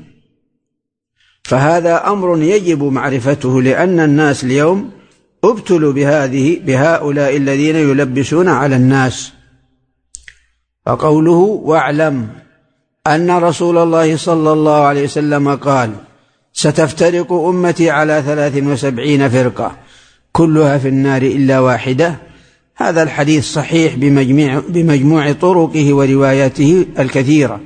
فهذا أمر يجب معرفته، لأن الناس اليوم ابتلوا بهؤلاء الذين يلبسون على الناس. فقوله واعلم أن رسول الله صلى الله عليه وسلم قال ستفترق أمتي على 73 فرقة كلها في النار إلا واحدة. هذا الحديث صحيح بمجموع طرقه ورواياته الكثيرة،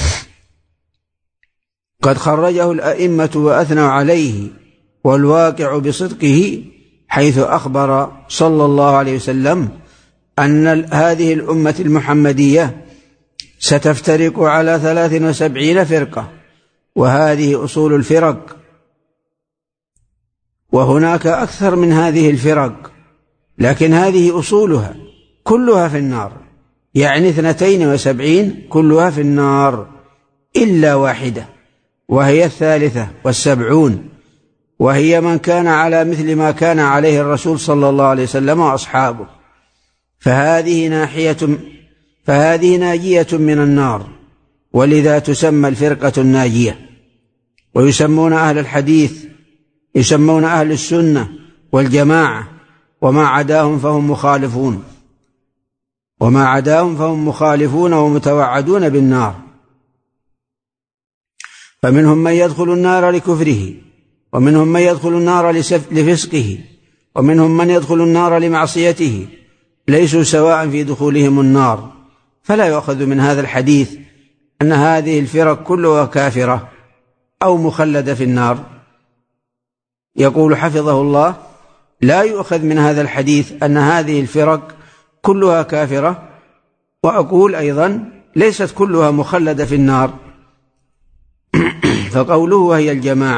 قد خرجه الأئمة وأثنوا عليه، والواقع بصدقه، حيث أخبر صلى الله عليه وسلم أن هذه الأمة المحمدية ستفترق على 73 فرقة، وهذه أصول الفرق، وهناك أكثر من هذه الفرق، لكن هذه أصولها كلها في النار، يعني 72 كلها في النار إلا واحدة، وهي 73، وهي من كان على مثل ما كان عليه الرسول صلى الله عليه وسلم وأصحابه. فهذه ناجية من النار، ولذا تسمى الفرقة الناجية. ويسمون أهل الحديث، يسمون أهل السنة والجماعة، وما عداهم فهم مخالفون ومتوعدون بالنار. فمنهم من يدخل النار لكفره، ومنهم من يدخل النار لفسقه، ومنهم من يدخل النار لمعصيته، ليسوا سواء في دخولهم النار. فلا يؤخذ من هذا الحديث أن هذه الفرق كلها كافرة أو مخلدة في النار. يقول حفظه الله: لا يؤخذ من هذا الحديث أن هذه الفرق كلها كافرة، وأقول أيضا ليست كلها مخلدة في النار. فقوله وهي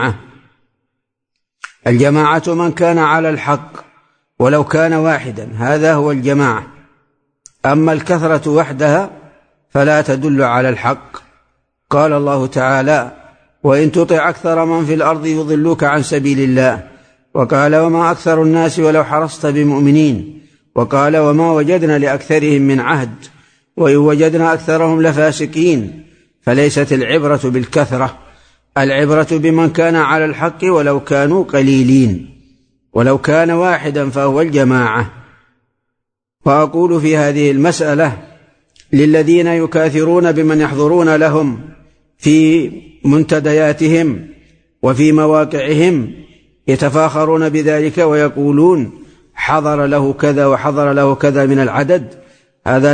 الجماعة من كان على الحق ولو كان واحدا، هذا هو الجماعة. أما الكثرة وحدها فلا تدل على الحق. قال الله تعالى: وإن تطع أكثر من في الأرض يضلوك عن سبيل الله. وقال: وما أكثر الناس ولو حرصت بمؤمنين. وقال: وما وجدنا لأكثرهم من عهد وإن وجدنا أكثرهم لفاسقين. فليست العبرة بالكثرة، العبرة بمن كان على الحق ولو كانوا قليلين، ولو كان واحدا فهو الجماعة. وأقول في هذه المسألة للذين يكاثرون بمن يحضرون لهم في منتدياتهم وفي مواقعهم، يتفاخرون بذلك ويقولون حضر له كذا وحضر له كذا من العدد، هذا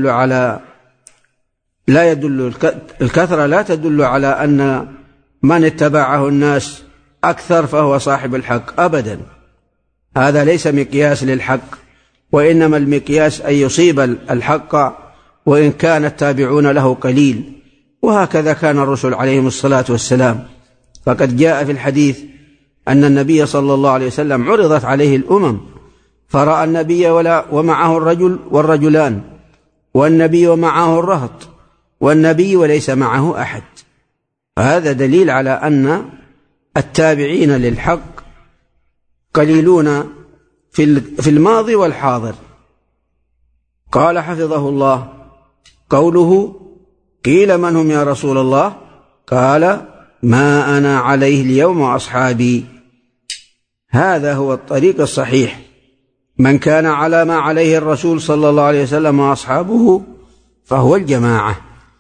الكثرة لا تدل على أن من اتبعه الناس أكثر فهو صاحب الحق أبدا. هذا ليس مقياس للحق، وإنما المقياس أن يصيب الحق وإن كان التابعون له قليل. وهكذا كان الرسل عليهم الصلاة والسلام. فقد جاء في الحديث أن النبي صلى الله عليه وسلم عرضت عليه الأمم، فرأى النبي ومعه الرجل والرجلان، والنبي ومعه الرهط، والنبي وليس معه أحد. هذا دليل على أن التابعين للحق قليلون في الماضي والحاضر. قال حفظه الله: قوله: قيل من هم يا رسول الله؟ قال: ما أنا عليه اليوم وأصحابي. هذا هو الطريق الصحيح. من كان على ما عليه الرسول صلى الله عليه وسلم وأصحابه فهو الجماعة.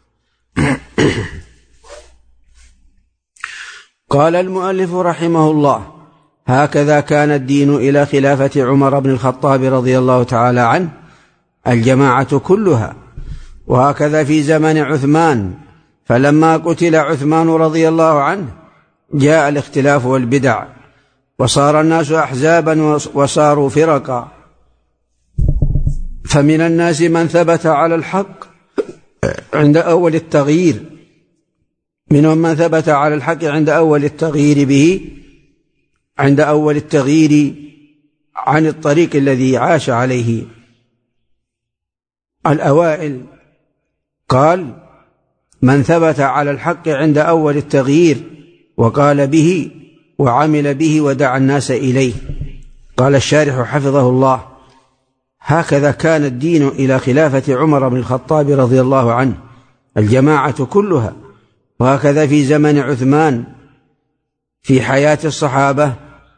قال المؤلف رحمه الله: هكذا كان الدين إلى خلافة عمر بن الخطاب رضي الله تعالى عنه الجماعة كلها، وهكذا في زمن عثمان، فلما قتل عثمان رضي الله عنه جاء الاختلاف والبدع، وصار الناس أحزابا وصاروا فرقا، فمن الناس من ثبت على الحق عند أول التغيير، منهم من ثبت على الحق عند أول التغيير به، عند أول التغيير عن الطريق الذي عاش عليه الأوائل. قال: من ثبت على الحق عند أول التغيير وقال به وعمل به ودعا الناس إليه. قال الشارح حفظه الله: هكذا كان الدين إلى خلافة عمر بن الخطاب رضي الله عنه الجماعة كلها، وهكذا في زمن عثمان في حياة الصحابة.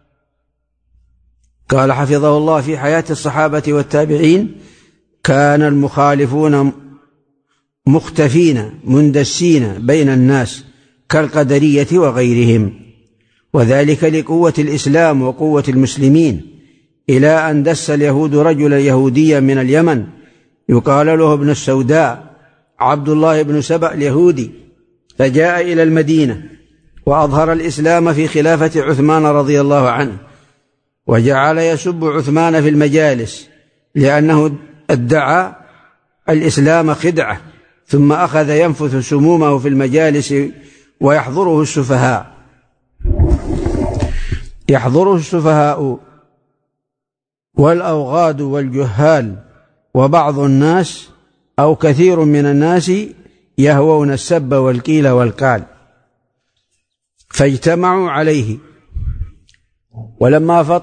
قال حفظه الله: في حياة الصحابة والتابعين كان المخالفون مختفين مندسين بين الناس كالقدرية وغيرهم، وذلك لقوة الإسلام وقوة المسلمين، إلى أن دس اليهود رجلا يهوديا من اليمن يقال له ابن السوداء، عبد الله بن سبأ اليهودي، فجاء إلى المدينة وأظهر الإسلام في خلافة عثمان رضي الله عنه، وجعل يسب عثمان في المجالس لأنه ادعى الإسلام خدعة، ثم أخذ ينفث سمومه في المجالس ويحضره السفهاء والأوغاد والجهال، وبعض الناس أو كثير من الناس يهوون السب والقيل والقال، فاجتمعوا عليه. ولما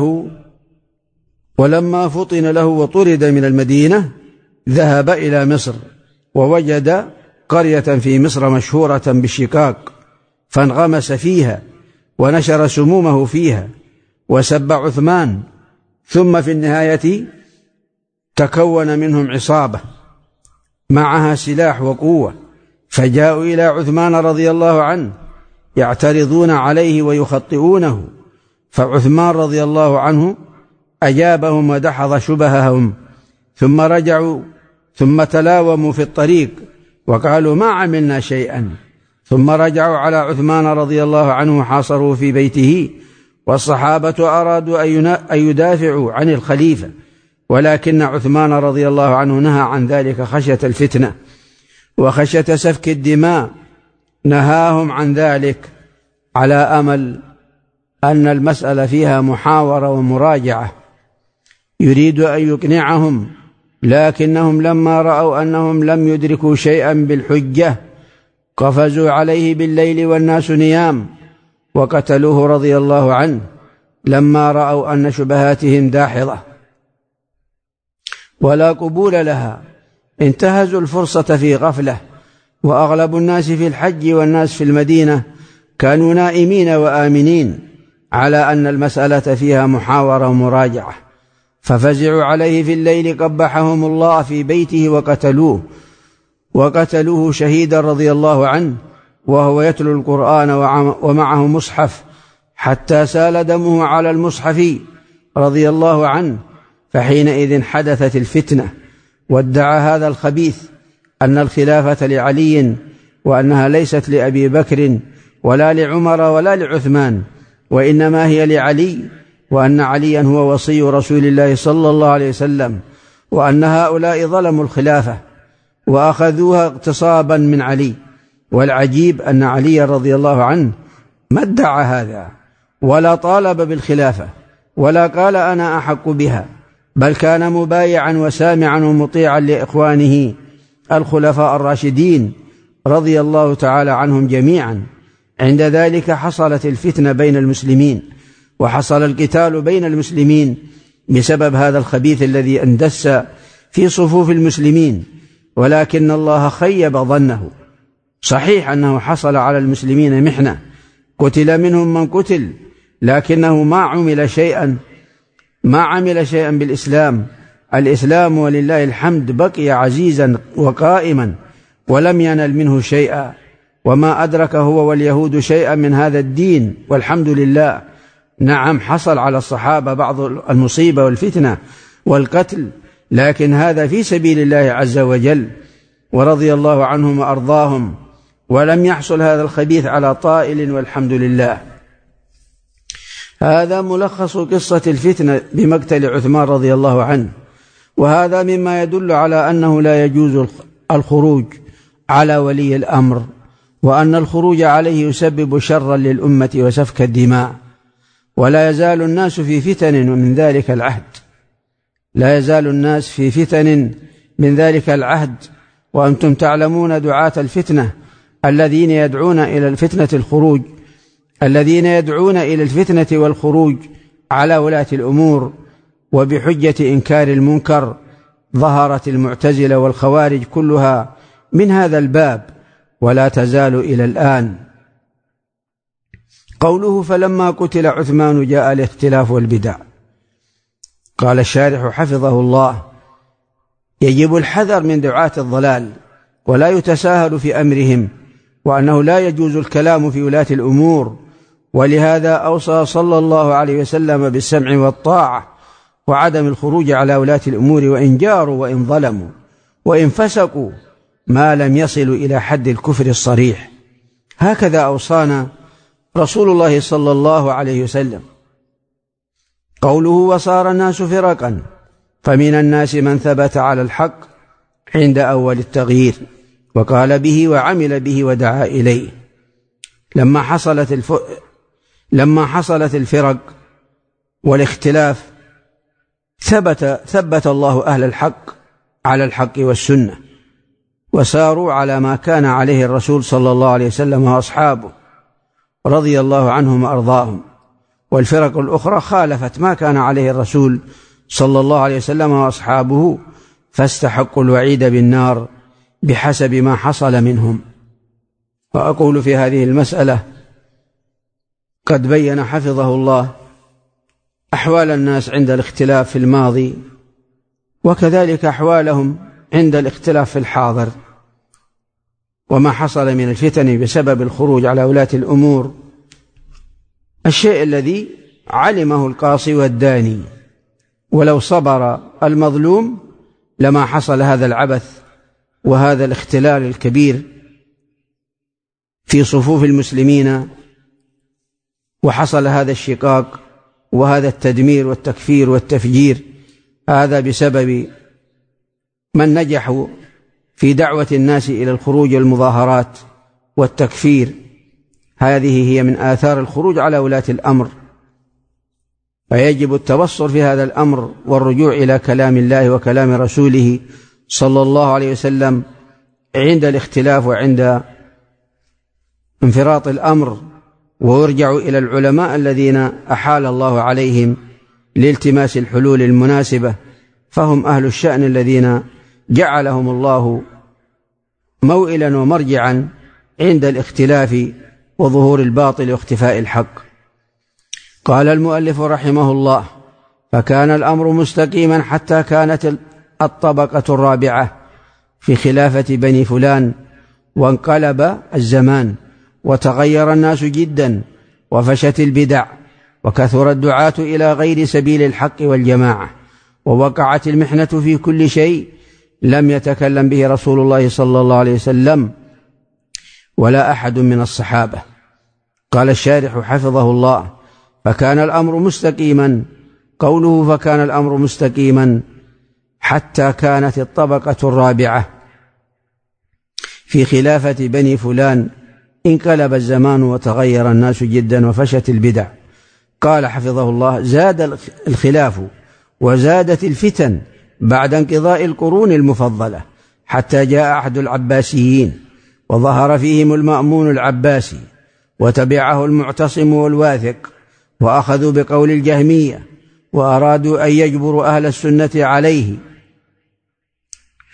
فطن له وطرد من المدينة ذهب إلى مصر، ووجد قرية في مصر مشهورة بالشقاق، فانغمس فيها ونشر سمومه فيها وسب عثمان، ثم في النهاية تكون منهم عصابة معها سلاح وقوة، فجاءوا إلى عثمان رضي الله عنه يعترضون عليه ويخطئونه، فعثمان رضي الله عنه أجابهم ودحض شبههم، ثم رجعوا ثم تلاوموا في الطريق وقالوا: ما عملنا شيئا. ثم رجعوا على عثمان رضي الله عنه حاصروا في بيته، والصحابة أرادوا أن يدافعوا عن الخليفة، ولكن عثمان رضي الله عنه نهى عن ذلك خشية الفتنة وخشية سفك الدماء، نهاهم عن ذلك على أمل أن المسألة فيها محاورة ومراجعة، يريد أن يقنعهم، لكنهم لما رأوا أنهم لم يدركوا شيئا بالحجة قفزوا عليه بالليل والناس نيام وقتلوه رضي الله عنه، لما رأوا أن شبهاتهم داحضة ولا قبول لها. انتهزوا الفرصة في غفلة، وأغلب الناس في الحج والناس في المدينة كانوا نائمين وآمنين على أن المسألة فيها محاورة ومراجعة، ففزعوا عليه في الليل قبحهم الله في بيته وقتلوه شهيدا رضي الله عنه وهو يتلو القرآن ومعه مصحف، حتى سال دمه على المصحف رضي الله عنه. فحينئذ حدثت الفتنة، وادعى هذا الخبيث أن الخلافة لعلي، وأنها ليست لأبي بكر ولا لعمر ولا لعثمان، وإنما هي لعلي، وأن عليا هو وصي رسول الله صلى الله عليه وسلم، وأن هؤلاء ظلموا الخلافة وأخذوها اغتصابا من علي. والعجيب أن علي رضي الله عنه ما ادعى هذا ولا طالب بالخلافة ولا قال أنا أحق بها، بل كان مبايعا وسامعا ومطيعا لإخوانه الخلفاء الراشدين رضي الله تعالى عنهم جميعا. عند ذلك حصلت الفتنة بين المسلمين، وحصل القتال بين المسلمين بسبب هذا الخبيث الذي اندس في صفوف المسلمين، ولكن الله خيب ظنه. صحيح أنه حصل على المسلمين محنة، قتل منهم من قتل، لكنه ما عمل شيئا بالإسلام. الإسلام ولله الحمد بقي عزيزا وقائما ولم ينل منه شيئا، وما أدرك هو واليهود شيئا من هذا الدين، والحمد لله. نعم، حصل على الصحابة بعض المصيبة والفتنة والقتل، لكن هذا في سبيل الله عز وجل، ورضي الله عنهم وأرضاهم، ولم يحصل هذا الخبيث على طائل، والحمد لله. هذا ملخص قصة الفتنة بمقتل عثمان رضي الله عنه، وهذا مما يدل على أنه لا يجوز الخروج على ولي الأمر، وأن الخروج عليه يسبب شرا للأمة وسفك الدماء. ولا يزال الناس في فتن ومن ذلك العهد، لا يزال الناس في فتن من ذلك العهد، وأنتم تعلمون دعاة الفتنة الذين يدعون إلى الفتنة والخروج على ولاة الأمور وبحجة إنكار المنكر. ظهرت المعتزلة والخوارج كلها من هذا الباب، ولا تزال إلى الآن. قوله فلما قتل عثمان جاء الاختلاف والبدع. قال الشارح حفظه الله: يجب الحذر من دعاة الضلال، ولا يتساهل في أمرهم، وأنه لا يجوز الكلام في ولاة الأمور. ولهذا أوصى صلى الله عليه وسلم بالسمع والطاعة، وعدم الخروج على ولاة الأمور، وإن جاروا وإن ظلموا وإن فسقوا، ما لم يصلوا إلى حد الكفر الصريح. هكذا أوصانا رسول الله صلى الله عليه وسلم. قوله وصار الناس فرقا، فمن الناس من ثبت على الحق عند أول التغيير، وقال به وعمل به ودعا إليه. لما حصلت الفرق والاختلاف ثبت الله أهل الحق على الحق والسنة، وساروا على ما كان عليه الرسول صلى الله عليه وسلم وأصحابه رضي الله عنهم وأرضاهم. والفرق الأخرى خالفت ما كان عليه الرسول صلى الله عليه وسلم وأصحابه، فاستحقوا الوعيد بالنار بحسب ما حصل منهم. وأقول في هذه المسألة: قد بين حفظه الله أحوال الناس عند الاختلاف في الماضي، وكذلك أحوالهم عند الاختلاف في الحاضر، وما حصل من الفتن بسبب الخروج على ولاة الأمور، الشيء الذي علمه القاصي والداني. ولو صبر المظلوم لما حصل هذا العبث وهذا الاختلال الكبير في صفوف المسلمين، وحصل هذا الشقاق وهذا التدمير والتكفير والتفجير. هذا بسبب من نجحوا في دعوة الناس إلى الخروج والمظاهرات والتكفير. هذه هي من آثار الخروج على ولاة الأمر، فيجب التبصر في هذا الأمر والرجوع إلى كلام الله وكلام رسوله صلى الله عليه وسلم عند الاختلاف وعند انفراط الأمر، ويرجعوا إلى العلماء الذين أحال الله عليهم لالتماس الحلول المناسبة، فهم أهل الشأن الذين جعلهم الله موئلا ومرجعا عند الاختلاف وظهور الباطل واختفاء الحق. قال المؤلف رحمه الله: فكان الأمر مستقيما حتى كانت الطبقة الرابعة في خلافة بني فلان، وانقلب الزمان وتغير الناس جدا، وفشت البدع، وكثر الدعاة إلى غير سبيل الحق والجماعة، ووقعت المحنة في كل شيء لم يتكلم به رسول الله صلى الله عليه وسلم ولا أحد من الصحابة. قال الشارح حفظه الله: فكان الأمر مستقيما. قوله فكان الأمر مستقيما حتى كانت الطبقة الرابعة في خلافة بني فلان، انقلب الزمان وتغير الناس جدا وفشت البدع. قال حفظه الله: زاد الخلاف وزادت الفتن بعد انقضاء القرون المفضلة، حتى جاء أحد العباسيين وظهر فيهم المأمون العباسي، وتبعه المعتصم والواثق، وأخذوا بقول الجهمية، وأرادوا أن يجبروا أهل السنة عليه،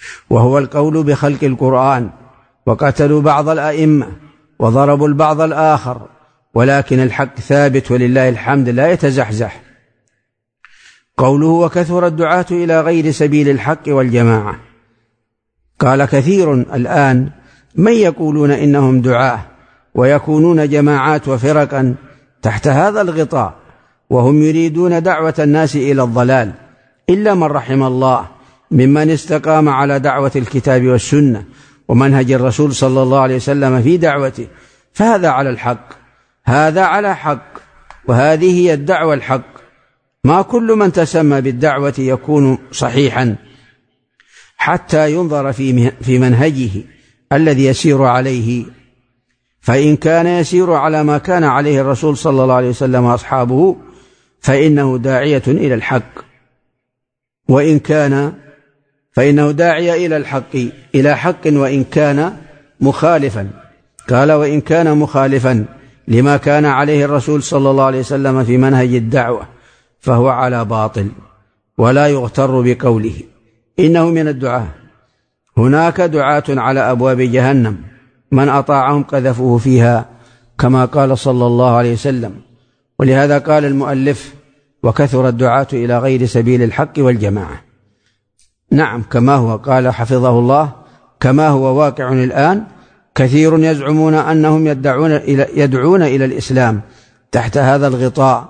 وهو القول بخلق القرآن، وقتلوا بعض الأئمة وضربوا البعض الآخر، ولكن الحق ثابت ولله الحمد لا يتزحزح. قوله وكثر الدعاة إلى غير سبيل الحق والجماعة، قال كثير الآن من يقولون إنهم دعاة ويكونون جماعات وفرقا تحت هذا الغطاء، وهم يريدون دعوة الناس إلى الضلال، إلا من رحم الله ممن استقام على دعوة الكتاب والسنة ومنهج الرسول صلى الله عليه وسلم في دعوته، فهذا على الحق، هذا على حق، وهذه هي الدعوة الحق. ما كل من تسمى بالدعوة يكون صحيحا حتى ينظر في منهجه الذي يسير عليه، فإن كان يسير على ما كان عليه الرسول صلى الله عليه وسلم وأصحابه فإنه داعية إلى الحق، وإن كان فإنه داعية إلى الحق إلى حق وإن كان مخالفا. قال وإن كان مخالفا لما كان عليه الرسول صلى الله عليه وسلم في منهج الدعوة فهو على باطل، ولا يغتر بقوله إنه من الدعاة. هناك دعاة على أبواب جهنم من أطاعهم قذفوه فيها، كما قال صلى الله عليه وسلم. ولهذا قال المؤلف وكثر الدعاة إلى غير سبيل الحق والجماعة. نعم، كما هو قال حفظه الله، كما هو واقع الآن، كثير يزعمون أنهم يدعون إلى الإسلام تحت هذا الغطاء،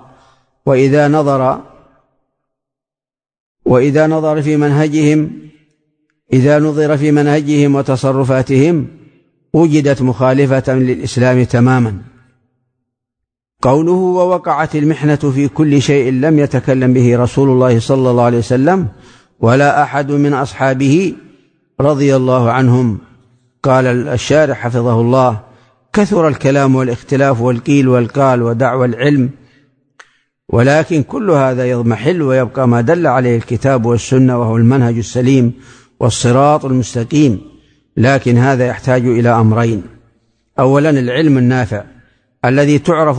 وإذا نظر في منهجهم وتصرفاتهم وجدت مخالفة للإسلام تماما. قوله ووقعت المحنة في كل شيء لم يتكلم به رسول الله صلى الله عليه وسلم ولا أحد من أصحابه رضي الله عنهم. قال الشارح حفظه الله كثر الكلام والاختلاف والقيل والقال ودعوى العلم، ولكن كل هذا يضمحل ويبقى ما دل عليه الكتاب والسنة، وهو المنهج السليم والصراط المستقيم. لكن هذا يحتاج إلى أمرين: أولا العلم النافع الذي تعرف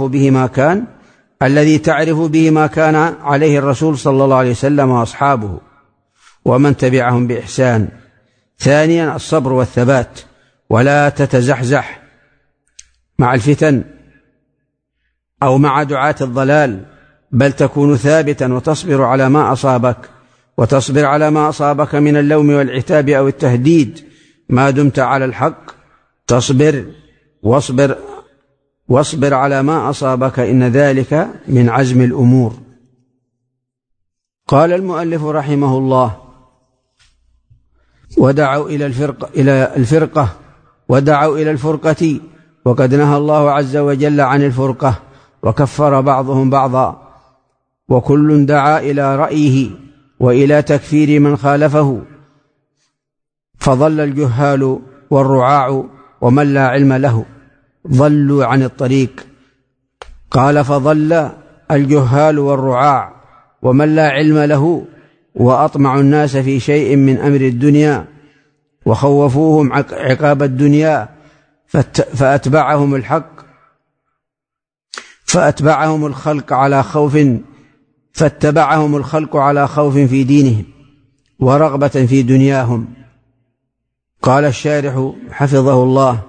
به ما كان عليه الرسول صلى الله عليه وسلم وأصحابه ومن تبعهم بإحسان. ثانيا الصبر والثبات، ولا تتزحزح مع الفتن أو مع دعاة الضلال، بل تكون ثابتا وتصبر على ما أصابك من اللوم والعتاب أو التهديد. ما دمت على الحق تصبر واصبر على ما أصابك، إن ذلك من عزم الأمور. قال المؤلف رحمه الله ودعوا إلى الفرقة وقد نهى الله عز وجل عن الفرقة وكفر بعضهم بعضا، وكل دعا إلى رأيه وإلى تكفير من خالفه، فضل الجهال والرعاع ومن لا علم له ضلوا عن الطريق. قال فضل الجهال والرعاع ومن لا علم له، وأطمع الناس في شيء من أمر الدنيا وخوفوهم عقاب الدنيا، فأتبعهم الخلق على خوف في دينهم ورغبة في دنياهم. قال الشارح حفظه الله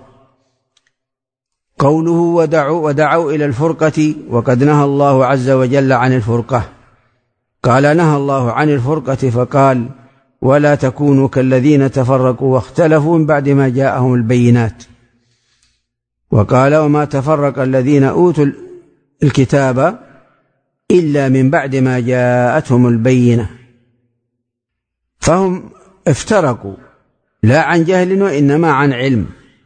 قوله ودعوا إلى الفرقة وقد نهى الله عز وجل عن الفرقة. قال نهى الله عن الفرقة فقال ولا تكونوا كالذين تفرقوا واختلفوا من بعد ما جاءهم البينات. وقال وما تفرق الذين أوتوا الكتاب إلا من بعد ما جاءتهم البينة. فهم افترقوا لا عن جهل وإنما عن علم.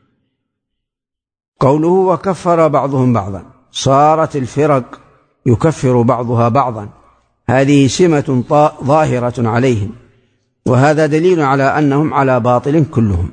قوله وكفر بعضهم بعضا، صارت الفرق يكفر بعضها بعضا، هذه سمة ظاهرة عليهم، وهذا دليل على أنهم على باطل كلهم.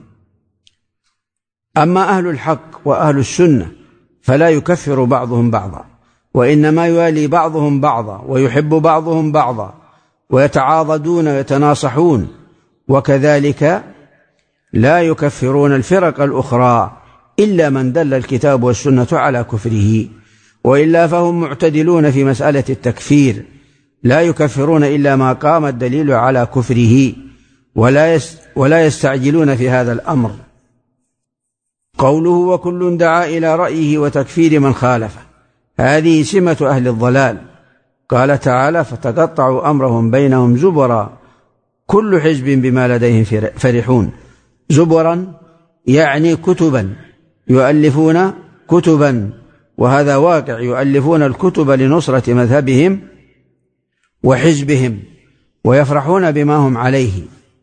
أما أهل الحق وأهل السنة فلا يكفر بعضهم بعضا، وإنما يوالي بعضهم بعضا ويحب بعضهم بعضا ويتعاضدون ويتناصحون، وكذلك لا يكفرون الفرق الأخرى إلا من دل الكتاب والسنة على كفره، وإلا فهم معتدلون في مسألة التكفير، لا يكفرون إلا ما قام الدليل على كفره، ولا يستعجلون في هذا الأمر. قوله وكل دعا إلى رأيه وتكفير من خالفه، هذه سمة أهل الضلال. قال تعالى فتقطعوا أمرهم بينهم زبرا كل حزب بما لديهم فرحون. زبرا يعني كتبا، يؤلفون كتبا، وهذا واقع، يؤلفون الكتب لنصرة مذهبهم وحزبهم، ويفرحون بما هم عليه.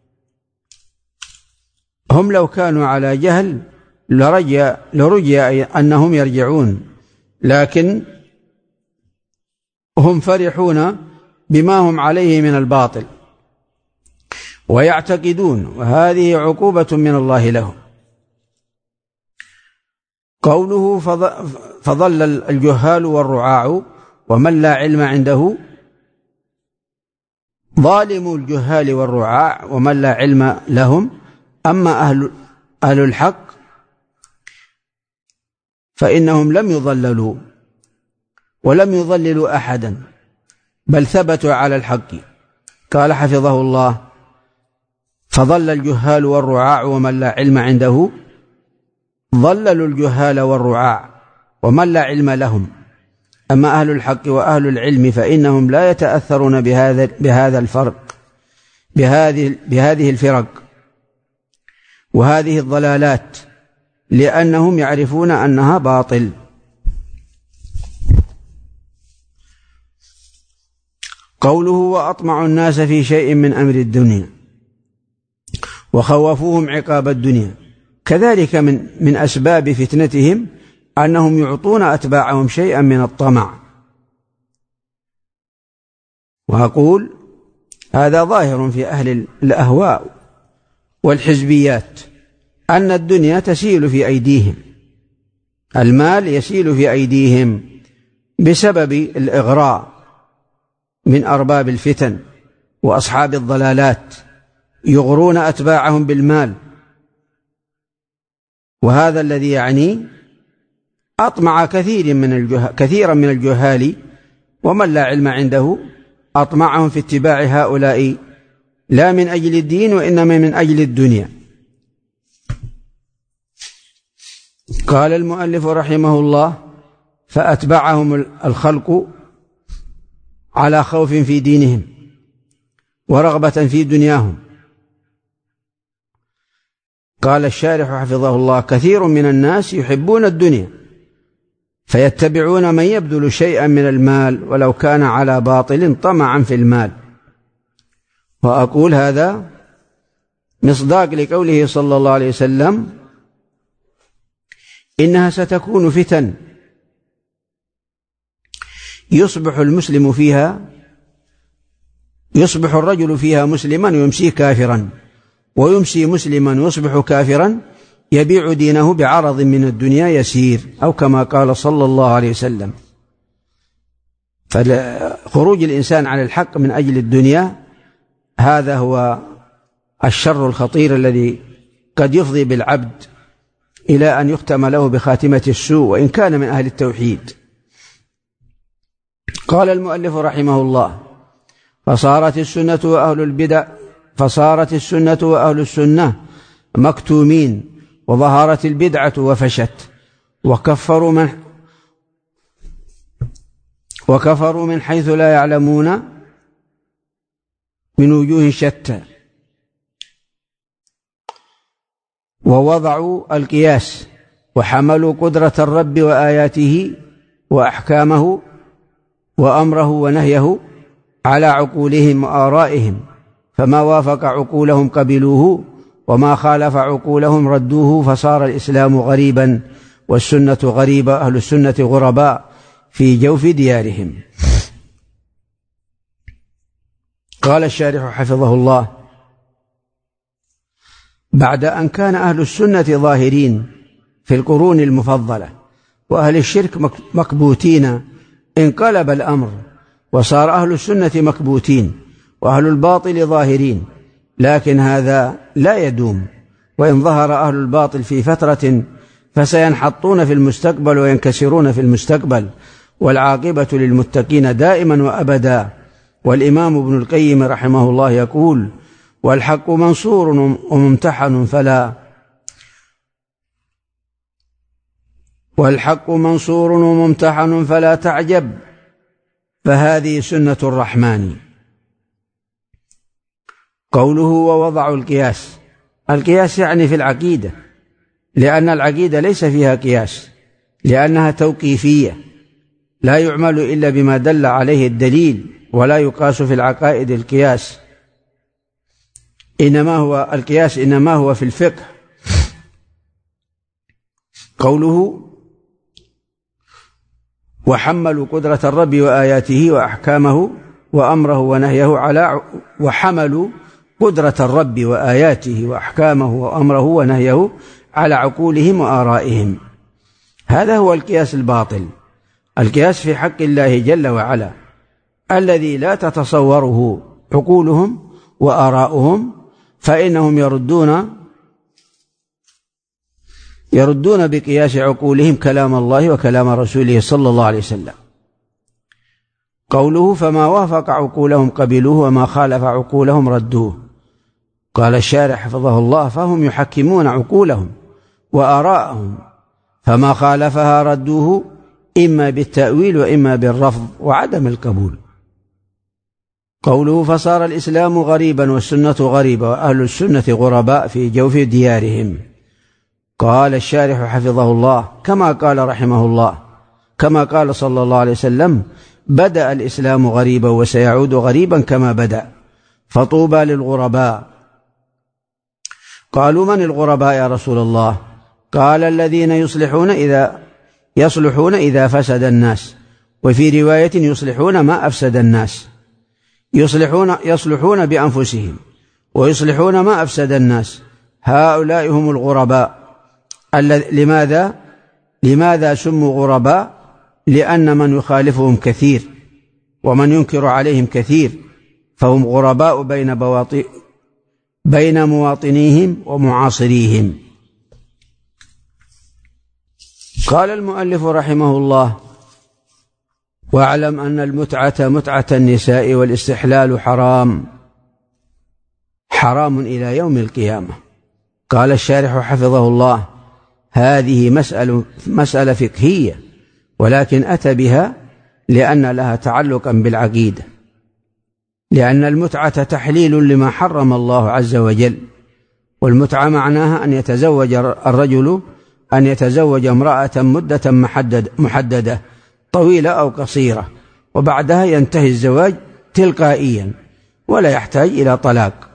هم لو كانوا على جهل لرجي أنهم يرجعون، لكن هم فرحون بما هم عليه من الباطل ويعتقدون، وهذه عقوبة من الله لهم. قوله فضل الجهال والرعاع ومن لا علم عنده، ظالم الجهال والرعاع ومن لا علم لهم. أما أهل الحق فإنهم لم يضللوا ولم يضللوا أحدا، بل ثبتوا على الحق. قال حفظه الله فضل الجهال والرعاع ومن لا علم عنده، ضللوا الجهال والرعاع ومن لا علم لهم. أما أهل الحق وأهل العلم فإنهم لا يتأثرون بهذا الفرق، بهذه الفرق وهذه الضلالات، لأنهم يعرفون أنها باطل. قوله وأطمع الناس في شيء من أمر الدنيا وخوفوهم عقاب الدنيا، كذلك من أسباب فتنتهم أنهم يعطون أتباعهم شيئا من الطمع. وأقول هذا ظاهر في أهل الأهواء والحزبيات، أن الدنيا تسيل في أيديهم، المال يسيل في أيديهم بسبب الإغراء من أرباب الفتن وأصحاب الضلالات، يغرون أتباعهم بالمال. وهذا الذي يعني أطمع كثيرا من الجهال ومن لا علم عنده، أطمعهم في اتباع هؤلاء لا من أجل الدين وإنما من أجل الدنيا. قال المؤلف رحمه الله فأتبعهم الخلق على خوف في دينهم ورغبة في دنياهم. قال الشارح حفظه الله كثير من الناس يحبون الدنيا فيتبعون من يبذل شيئا من المال ولو كان على باطل طمعا في المال. وأقول هذا مصداق لقوله صلى الله عليه وسلم إنها ستكون فتن يصبح الرجل فيها مسلما ويمسي كافرا، ويمسي مسلما يصبح كافرا، يبيع دينه بعرض من الدنيا يسير، أو كما قال صلى الله عليه وسلم. فخروج الإنسان على الحق من أجل الدنيا هذا هو الشر الخطير الذي قد يفضي بالعبد إلى أن يختم له بخاتمة السوء وإن كان من أهل التوحيد. قال المؤلف رحمه الله فصارت السنة وأهل السنة مكتومين، وظهرت البدعة وفشت، وكفروا من حيث لا يعلمون من وجوه شتى، ووضعوا القياس، وحملوا قدرة الرب وآياته وأحكامه وأمره ونهيه على عقولهم وآرائهم، فما وافق عقولهم قبلوه وما خالف عقولهم ردوه، فصار الإسلام غريبا والسنة غريبة، أهل السنة غرباء في جوف ديارهم. قال الشارح حفظه الله بعد أن كان أهل السنة ظاهرين في القرون المفضلة وأهل الشرك مكبوتين، انقلب الأمر وصار أهل السنة مكبوتين وأهل الباطل ظاهرين، لكن هذا لا يدوم، وإن ظهر أهل الباطل في فترة فسينحطون في المستقبل وينكسرون في المستقبل، والعاقبة للمتقين دائما وأبدا. والإمام ابن القيم رحمه الله يقول والحق منصور وممتحن فلا تعجب، فهذه سنة الرحمن. قوله ووضعوا القياس يعني في العقيدة، لأن العقيدة ليس فيها قياس، لأنها توقيفية لا يعمل إلا بما دل عليه الدليل، ولا يقاس في العقائد القياس، إنما هو في الفقه. قوله وحملوا قدرة الرب وآياته وأحكامه وأمره ونهيه وحملوا قدرة الرب وآياته وأحكامه وأمره ونهيه على عقولهم وآرائهم. هذا هو القياس الباطل، القياس في حق الله جل وعلا الذي لا تتصوره عقولهم وآراؤهم، فإنهم يردون بقياس عقولهم كلام الله وكلام رسوله صلى الله عليه وسلم. قوله فما وافق عقولهم قبلوه وما خالف عقولهم ردوه. قال الشارح حفظه الله فهم يحكمون عقولهم وآراءهم، فما خالفها ردوه إما بالتأويل وإما بالرفض وعدم القبول. قوله فصار الإسلام غريبا والسنة غريبة وأهل السنة غرباء في جوف ديارهم. قال الشارح حفظه الله كما قال رحمه الله، كما قال صلى الله عليه وسلم بدأ الإسلام غريبا وسيعود غريبا كما بدأ، فطوبى للغرباء. قالوا من الغرباء يا رسول الله؟ قال الذين يصلحون إذا فسد الناس، وفي رواية يصلحون ما أفسد الناس، يصلحون بأنفسهم ويصلحون ما أفسد الناس، هؤلاء هم الغرباء. لماذا سموا غرباء؟ لأن من يخالفهم كثير ومن ينكر عليهم كثير، فهم غرباء بين مواطنيهم ومعاصريهم. قال المؤلف رحمه الله واعلم أن المتعة متعة النساء والاستحلال حرام إلى يوم القيامة. قال الشارح حفظه الله هذه مسألة فقهية، ولكن أتى بها لأن لها تعلقا بالعقيدة، لأن المتعة تحليل لما حرم الله عز وجل. والمتعة معناها أن يتزوج امرأة مدة محددة طويلة أو قصيرة، وبعدها ينتهي الزواج تلقائيا ولا يحتاج إلى طلاق.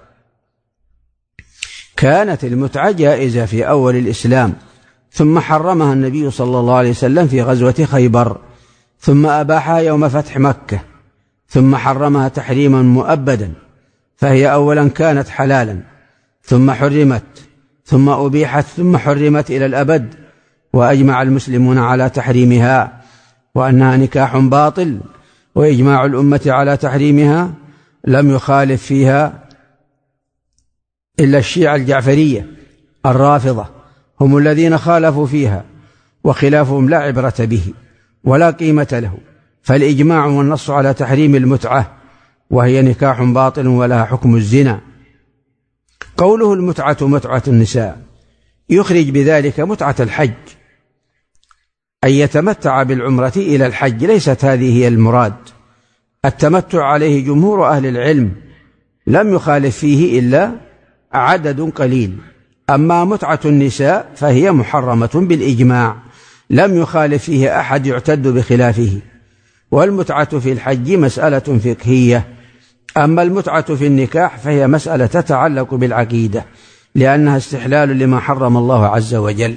كانت المتعة جائزة في أول الإسلام، ثم حرمها النبي صلى الله عليه وسلم في غزوة خيبر، ثم أباحها يوم فتح مكة، ثم حرمها تحريما مؤبدا، فهي أولا كانت حلالا ثم حرمت ثم أبيحت ثم حرمت إلى الأبد. وأجمع المسلمون على تحريمها وأنها نكاح باطل، وإجماع الأمة على تحريمها لم يخالف فيها إلا الشيعة الجعفرية الرافضة، هم الذين خالفوا فيها، وخلافهم لا عبرة به ولا قيمة له. فالإجماع والنص على تحريم المتعة، وهي نكاح باطل ولها حكم الزنا. قوله المتعة متعة النساء يخرج بذلك متعة الحج، أن يتمتع بالعمرة إلى الحج، ليست هذه هي المراد. التمتع عليه جمهور أهل العلم، لم يخالف فيه إلا عدد قليل. أما متعة النساء فهي محرمة بالإجماع، لم يخالف فيه أحد يعتد بخلافه. والمتعة في الحج مسألة فقهية. أما المتعة في النكاح فهي مسألة تتعلق بالعقيدة، لأنها استحلال لما حرم الله عز وجل.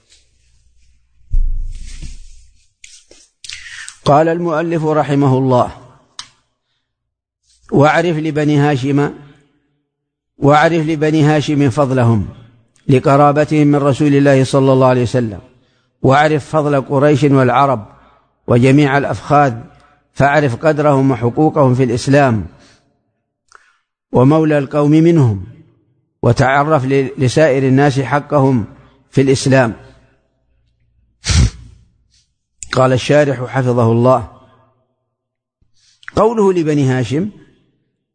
قال المؤلف رحمه الله واعرف لبني هاشم فضلهم لقرابتهم من رسول الله صلى الله عليه وسلم، واعرف فضل قريش والعرب وجميع الأفخاذ، فاعرف قدرهم وحقوقهم في الإسلام ومولى القوم منهم، وتعرف لسائر الناس حقهم في الإسلام. قال الشارح حفظه الله قوله لبني هاشم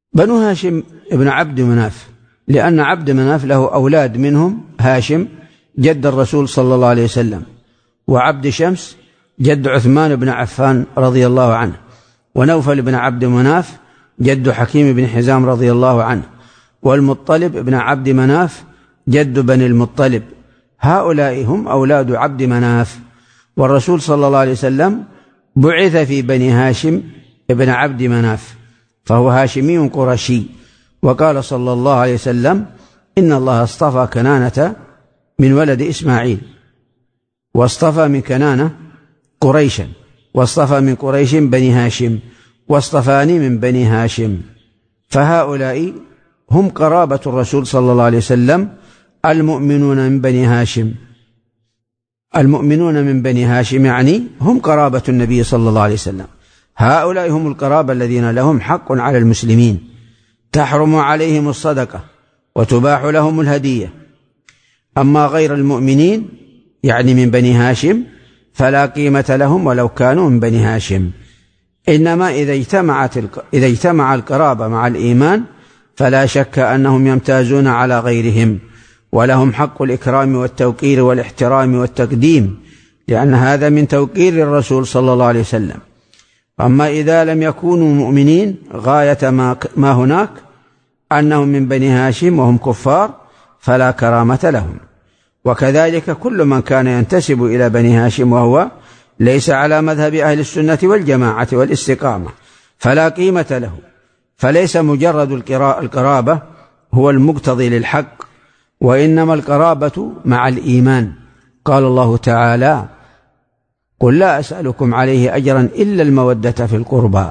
بنو هاشم ابن عبد مناف، لأن عبد مناف له أولاد، منهم هاشم جد الرسول صلى الله عليه وسلم، وعبد شمس جد عثمان بن عفان رضي الله عنه، ونوفل بن عبد مناف جد حكيم بن حزام رضي الله عنه، والمطلب بن عبد مناف جد بني المطلب. هؤلاء هم أولاد عبد مناف. والرسول صلى الله عليه وسلم بعث في بني هاشم ابن عبد مناف، فهو هاشمي قرشي. وقال صلى الله عليه وسلم: إن الله اصطفى كنانة من ولد إسماعيل، واصطفى من كنانة قريشا، واصطفى من قريش بني هاشم، واصطفاني من بني هاشم. فهؤلاء هم قرابة الرسول صلى الله عليه وسلم، المؤمنون من بني هاشم. المؤمنون من بني هاشم يعني هم قرابة النبي صلى الله عليه وسلم. هؤلاء هم القرابة الذين لهم حق على المسلمين، تحرم عليهم الصدقة وتباح لهم الهدية. أما غير المؤمنين يعني من بني هاشم فلا قيمة لهم ولو كانوا من بني هاشم. إنما إذا اجتمع القرابة مع الإيمان فلا شك أنهم يمتازون على غيرهم، ولهم حق الإكرام والتوقير والاحترام والتقديم، لأن هذا من توقير الرسول صلى الله عليه وسلم. أما إذا لم يكونوا مؤمنين غاية ما هناك أنهم من بني هاشم وهم كفار فلا كرامة لهم. وكذلك كل من كان ينتسب إلى بني هاشم وهو ليس على مذهب أهل السنة والجماعة والاستقامة فلا قيمة له. فليس مجرد القرابة هو المقتضي للحق، وإنما القرابة مع الإيمان. قال الله تعالى: قل لا أسألكم عليه أجرا إلا المودة في القربى،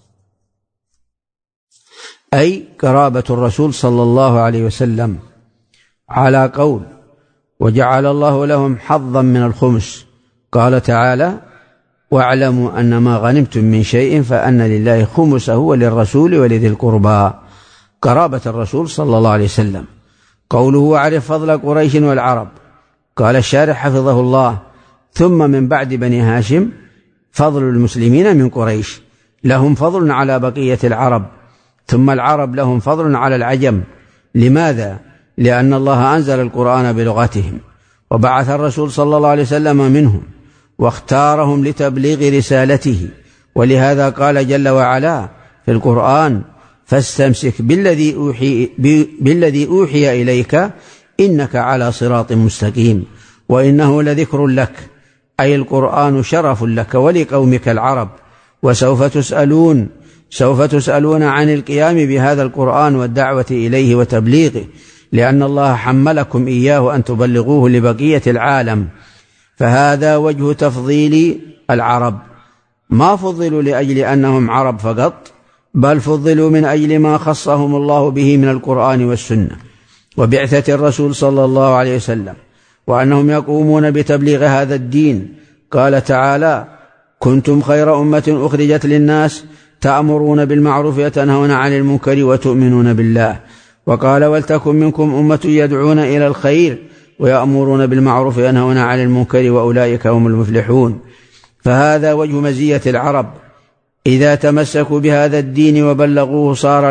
أي قرابة الرسول صلى الله عليه وسلم، على قول: وجعل الله لهم حظا من الخمس. قال تعالى: واعلموا أن ما غنمتم من شيء فأن لله خمسه وللرسول ولذي القربى. قرابة الرسول صلى الله عليه وسلم. قوله: وعرف فضل قريش والعرب. قال الشارح حفظه الله: ثم من بعد بني هاشم فضل المسلمين من قريش، لهم فضل على بقية العرب، ثم العرب لهم فضل على العجم. لماذا؟ لأن الله أنزل القرآن بلغتهم، وبعث الرسول صلى الله عليه وسلم منهم، واختارهم لتبليغ رسالته. ولهذا قال جل وعلا في القرآن: فاستمسك بالذي أوحي إليك إنك على صراط مستقيم وإنه لذكر لك، أي القرآن شرف لك ولقومك العرب، وسوف تسألون عن القيام بهذا القرآن والدعوة إليه وتبليغه، لأن الله حملكم إياه أن تبلغوه لبقية العالم. فهذا وجه تفضيل العرب، ما فضلوا لأجل أنهم عرب فقط، بل فضلوا من أجل ما خصهم الله به من القرآن والسنة وبعثة الرسول صلى الله عليه وسلم، وأنهم يقومون بتبليغ هذا الدين. قال تعالى: كنتم خير أمة أخرجت للناس تأمرون بالمعروف وتنهون عن المنكر وتؤمنون بالله. وقال: ولتكن منكم أمة يدعون إلى الخير ويأمرون بالمعروف وينهون عن المنكر وأولئك هم المفلحون. فهذا وجه مزية العرب، إذا تمسكوا بهذا الدين وبلغوه صار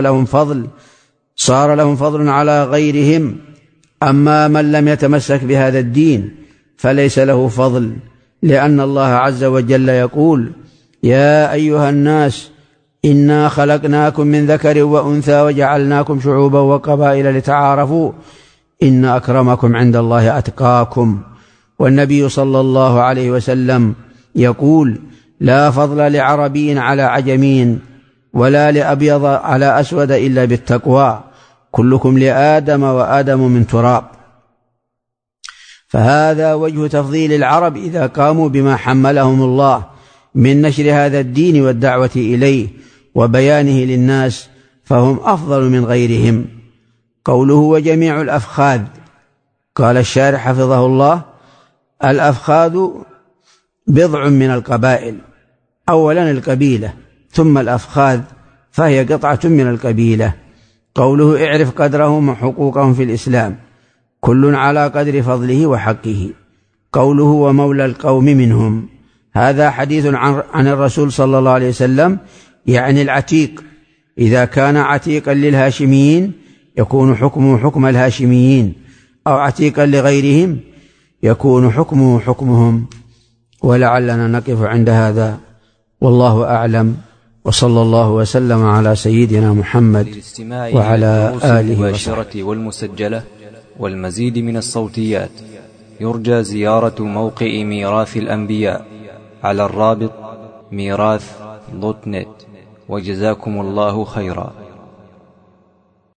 لهم فضل على غيرهم. أما من لم يتمسك بهذا الدين فليس له فضل، لأن الله عز وجل يقول: يا أيها الناس إنا خلقناكم من ذكر وأنثى وجعلناكم شعوبا وقبائل لتعارفوا إن أكرمكم عند الله أتقاكم. والنبي صلى الله عليه وسلم يقول: لا فضل لعربي على عجمي ولا لأبيض على أسود إلا بالتقوى، كلكم لآدم وآدم من تراب. فهذا وجه تفضيل العرب إذا قاموا بما حملهم الله من نشر هذا الدين والدعوة إليه وبيانه للناس، فهم أفضل من غيرهم. قوله: وجميع الأفخاذ. قال الشارح حفظه الله: الأفخاذ بضع من القبائل، أولا القبيلة ثم الأفخاذ، فهي قطعة من القبيلة. قوله: اعرف قدرهم وحقوقهم في الإسلام، كل على قدر فضله وحقه. قوله: ومولى القوم منهم، هذا حديث عن الرسول صلى الله عليه وسلم، يعني العتيق إذا كان عتيقا للهاشميين يكون حكمه حكم الهاشميين، أو عتيقا لغيرهم يكون حكمه حكمهم. ولعلنا نقف عند هذا، والله أعلم، وصلى الله وسلم على سيدنا محمد وعلى آله وصحبه. والمسجلة والمزيد من الصوتيات يرجى زيارة موقع ميراث الأنبياء على الرابط ميراث.net. وجزاكم الله خيرا.